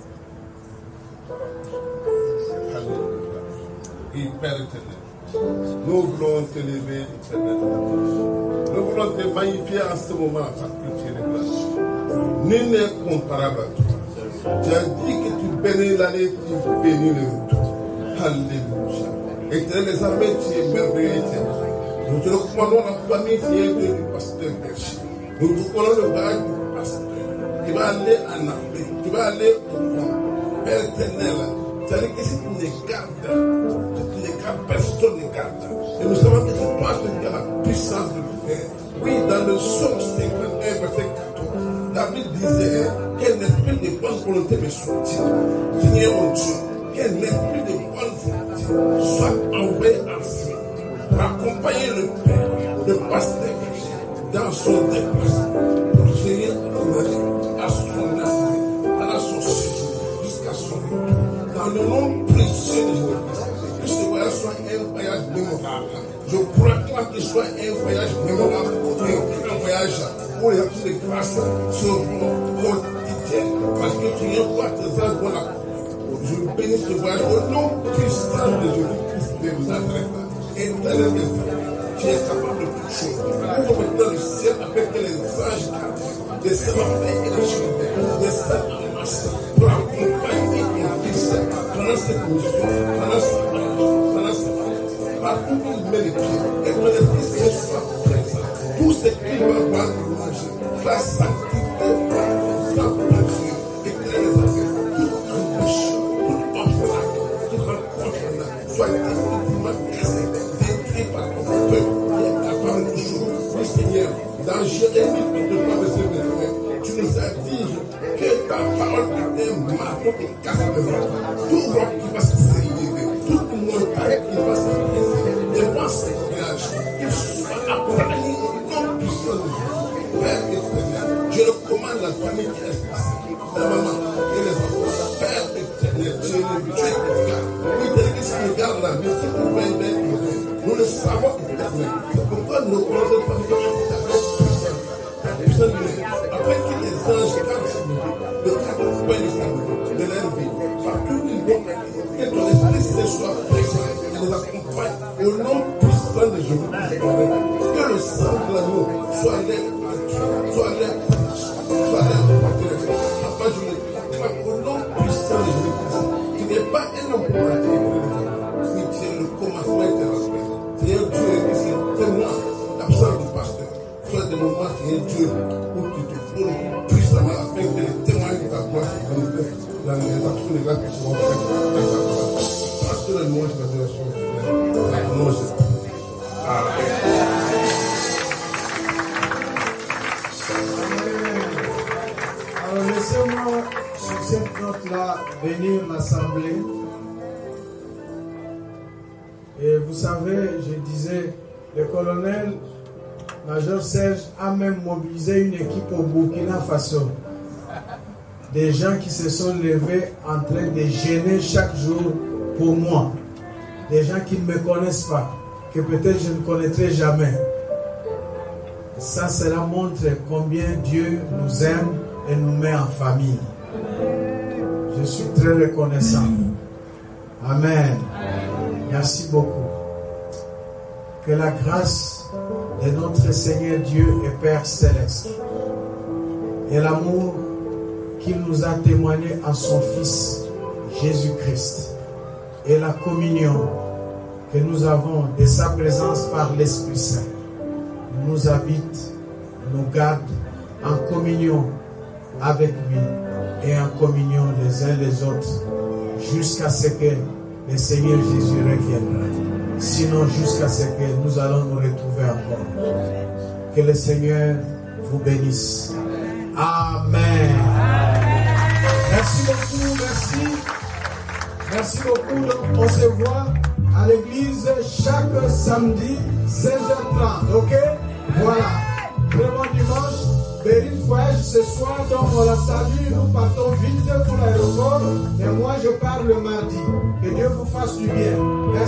[SPEAKER 4] Et Père éternel, nous voulons te lever, éternel. Nous voulons te magnifier en ce moment parce que tu es le grand. Nul n'est comparable à toi. Tu as dit que tu bénis l'année, tu bénis le retour. Alléluia. Éternel des armées, tu es merveilleux, éternel. Nous te recommandons la famille qui est du pasteur Berger. Nous te recommandons le voyage du pasteur qui va aller en Afrique, qui va aller au monde. Père éternel, c'est-à-dire que si tu ne gardes, personne ne garde. Et nous savons que c'est toi qui as la puissance de le faire. Oui, dans le Somme 51, verset 14, David disait qu'un esprit de bonne volonté me soutient. Seigneur mon Dieu, qu'un esprit de bonne volonté soit envoyé ensuite pour accompagner le Père, le pasteur, dans son déplacement, pour gérer à son arrivée, à son séjour, jusqu'à son retour. Dans le nom précieux de Jésus, que ce voyage soit un voyage mémorable. Je proclame qu'il soit un voyage mémorable, un voyage où les actes de grâce seront quotidiennes. Parce que tu n'as pas tes âges. Je bénis ce voyage au nom puissant de Jésus-Christ de Nazareth. Éternel des âmes, tu es capable de toutes choses. Ouvre maintenant le ciel avec les anges gardiens, des séraphins et des chérubins, des saints en masse, pour accompagner ton fils pendant cette mission, pendant cette partout où il met les pieds, et que l'Esprit Saint soit présent. Tout ce qu'il va voir de manger, la sanctité, sa bonté, et que les affaires, toute ambition, ennemi qui ne peut pas me servir. Tu nous as dit que ta parole est un marteau qui casse le roc. Tout roc qui va se élever, toute montagne qui va se briser. Et moi, Seigneur, qu'il soit appareillé au nom puissant de Jésus. Père éternel, je recommande la famille qui est passée, la maman et les enfants. Père éternel, Dieu est là. Oui, délégué, si tu regardes la vie, c'est pour faire une nous le savons éternel. C'est pourquoi nos projets familiaux sont puissants. Après que les anges gardent le cadre de leur vie, partout où ils vont, que ton esprit se soit présent et les accompagne au nom puissant de Jésus. Que le sang de l'agneau soit leur porteur. Papa, je le dis, au nom puissant de Jésus. Tu n'es pas un homme pour la terre. Oui, tu es le commencement éternel. Seigneur Dieu, c'est moi, l'absence du pasteur. Soit des moments, Seigneur Dieu, où tu te poses puissamment afin que les témoins de ta gloire se manifestent dans les actions de grâce qui seront faites dans ta gloire. Pasteur, le louange de l'adoration, Seigneur. Au nom de Jésus. Amen.
[SPEAKER 1] Alors laissez-moi sur cette note-là bénir l'assemblée. Et vous savez, je disais, le colonel-major Serge a même mobilisé une équipe au Burkina Faso. Des gens qui se sont levés en train de gêner chaque jour pour moi. Des gens qui ne me connaissent pas, que peut-être je ne connaîtrai jamais. Ça, cela montre combien Dieu nous aime et nous met en famille. Je suis très reconnaissant. Amen. Merci beaucoup. Que la grâce de notre Seigneur Dieu et Père Céleste et l'amour qu'il nous a témoigné en son Fils Jésus-Christ et la communion que nous avons de sa présence par l'Esprit Saint nous habite, nous garde en communion avec lui et en communion les uns les autres jusqu'à ce que le Seigneur Jésus revienne. Sinon, jusqu'à ce que nous allons nous retrouver encore. Que le Seigneur vous bénisse. Amen. Merci beaucoup, merci. Merci beaucoup. On se voit à l'église chaque samedi, 16h30. Ok? Voilà. Très bon dimanche. Béni voyage ce soir, donc on la salue. Nous partons vite pour l'aéroport. Mais moi, je pars le mardi. Que Dieu vous fasse du bien. Merci.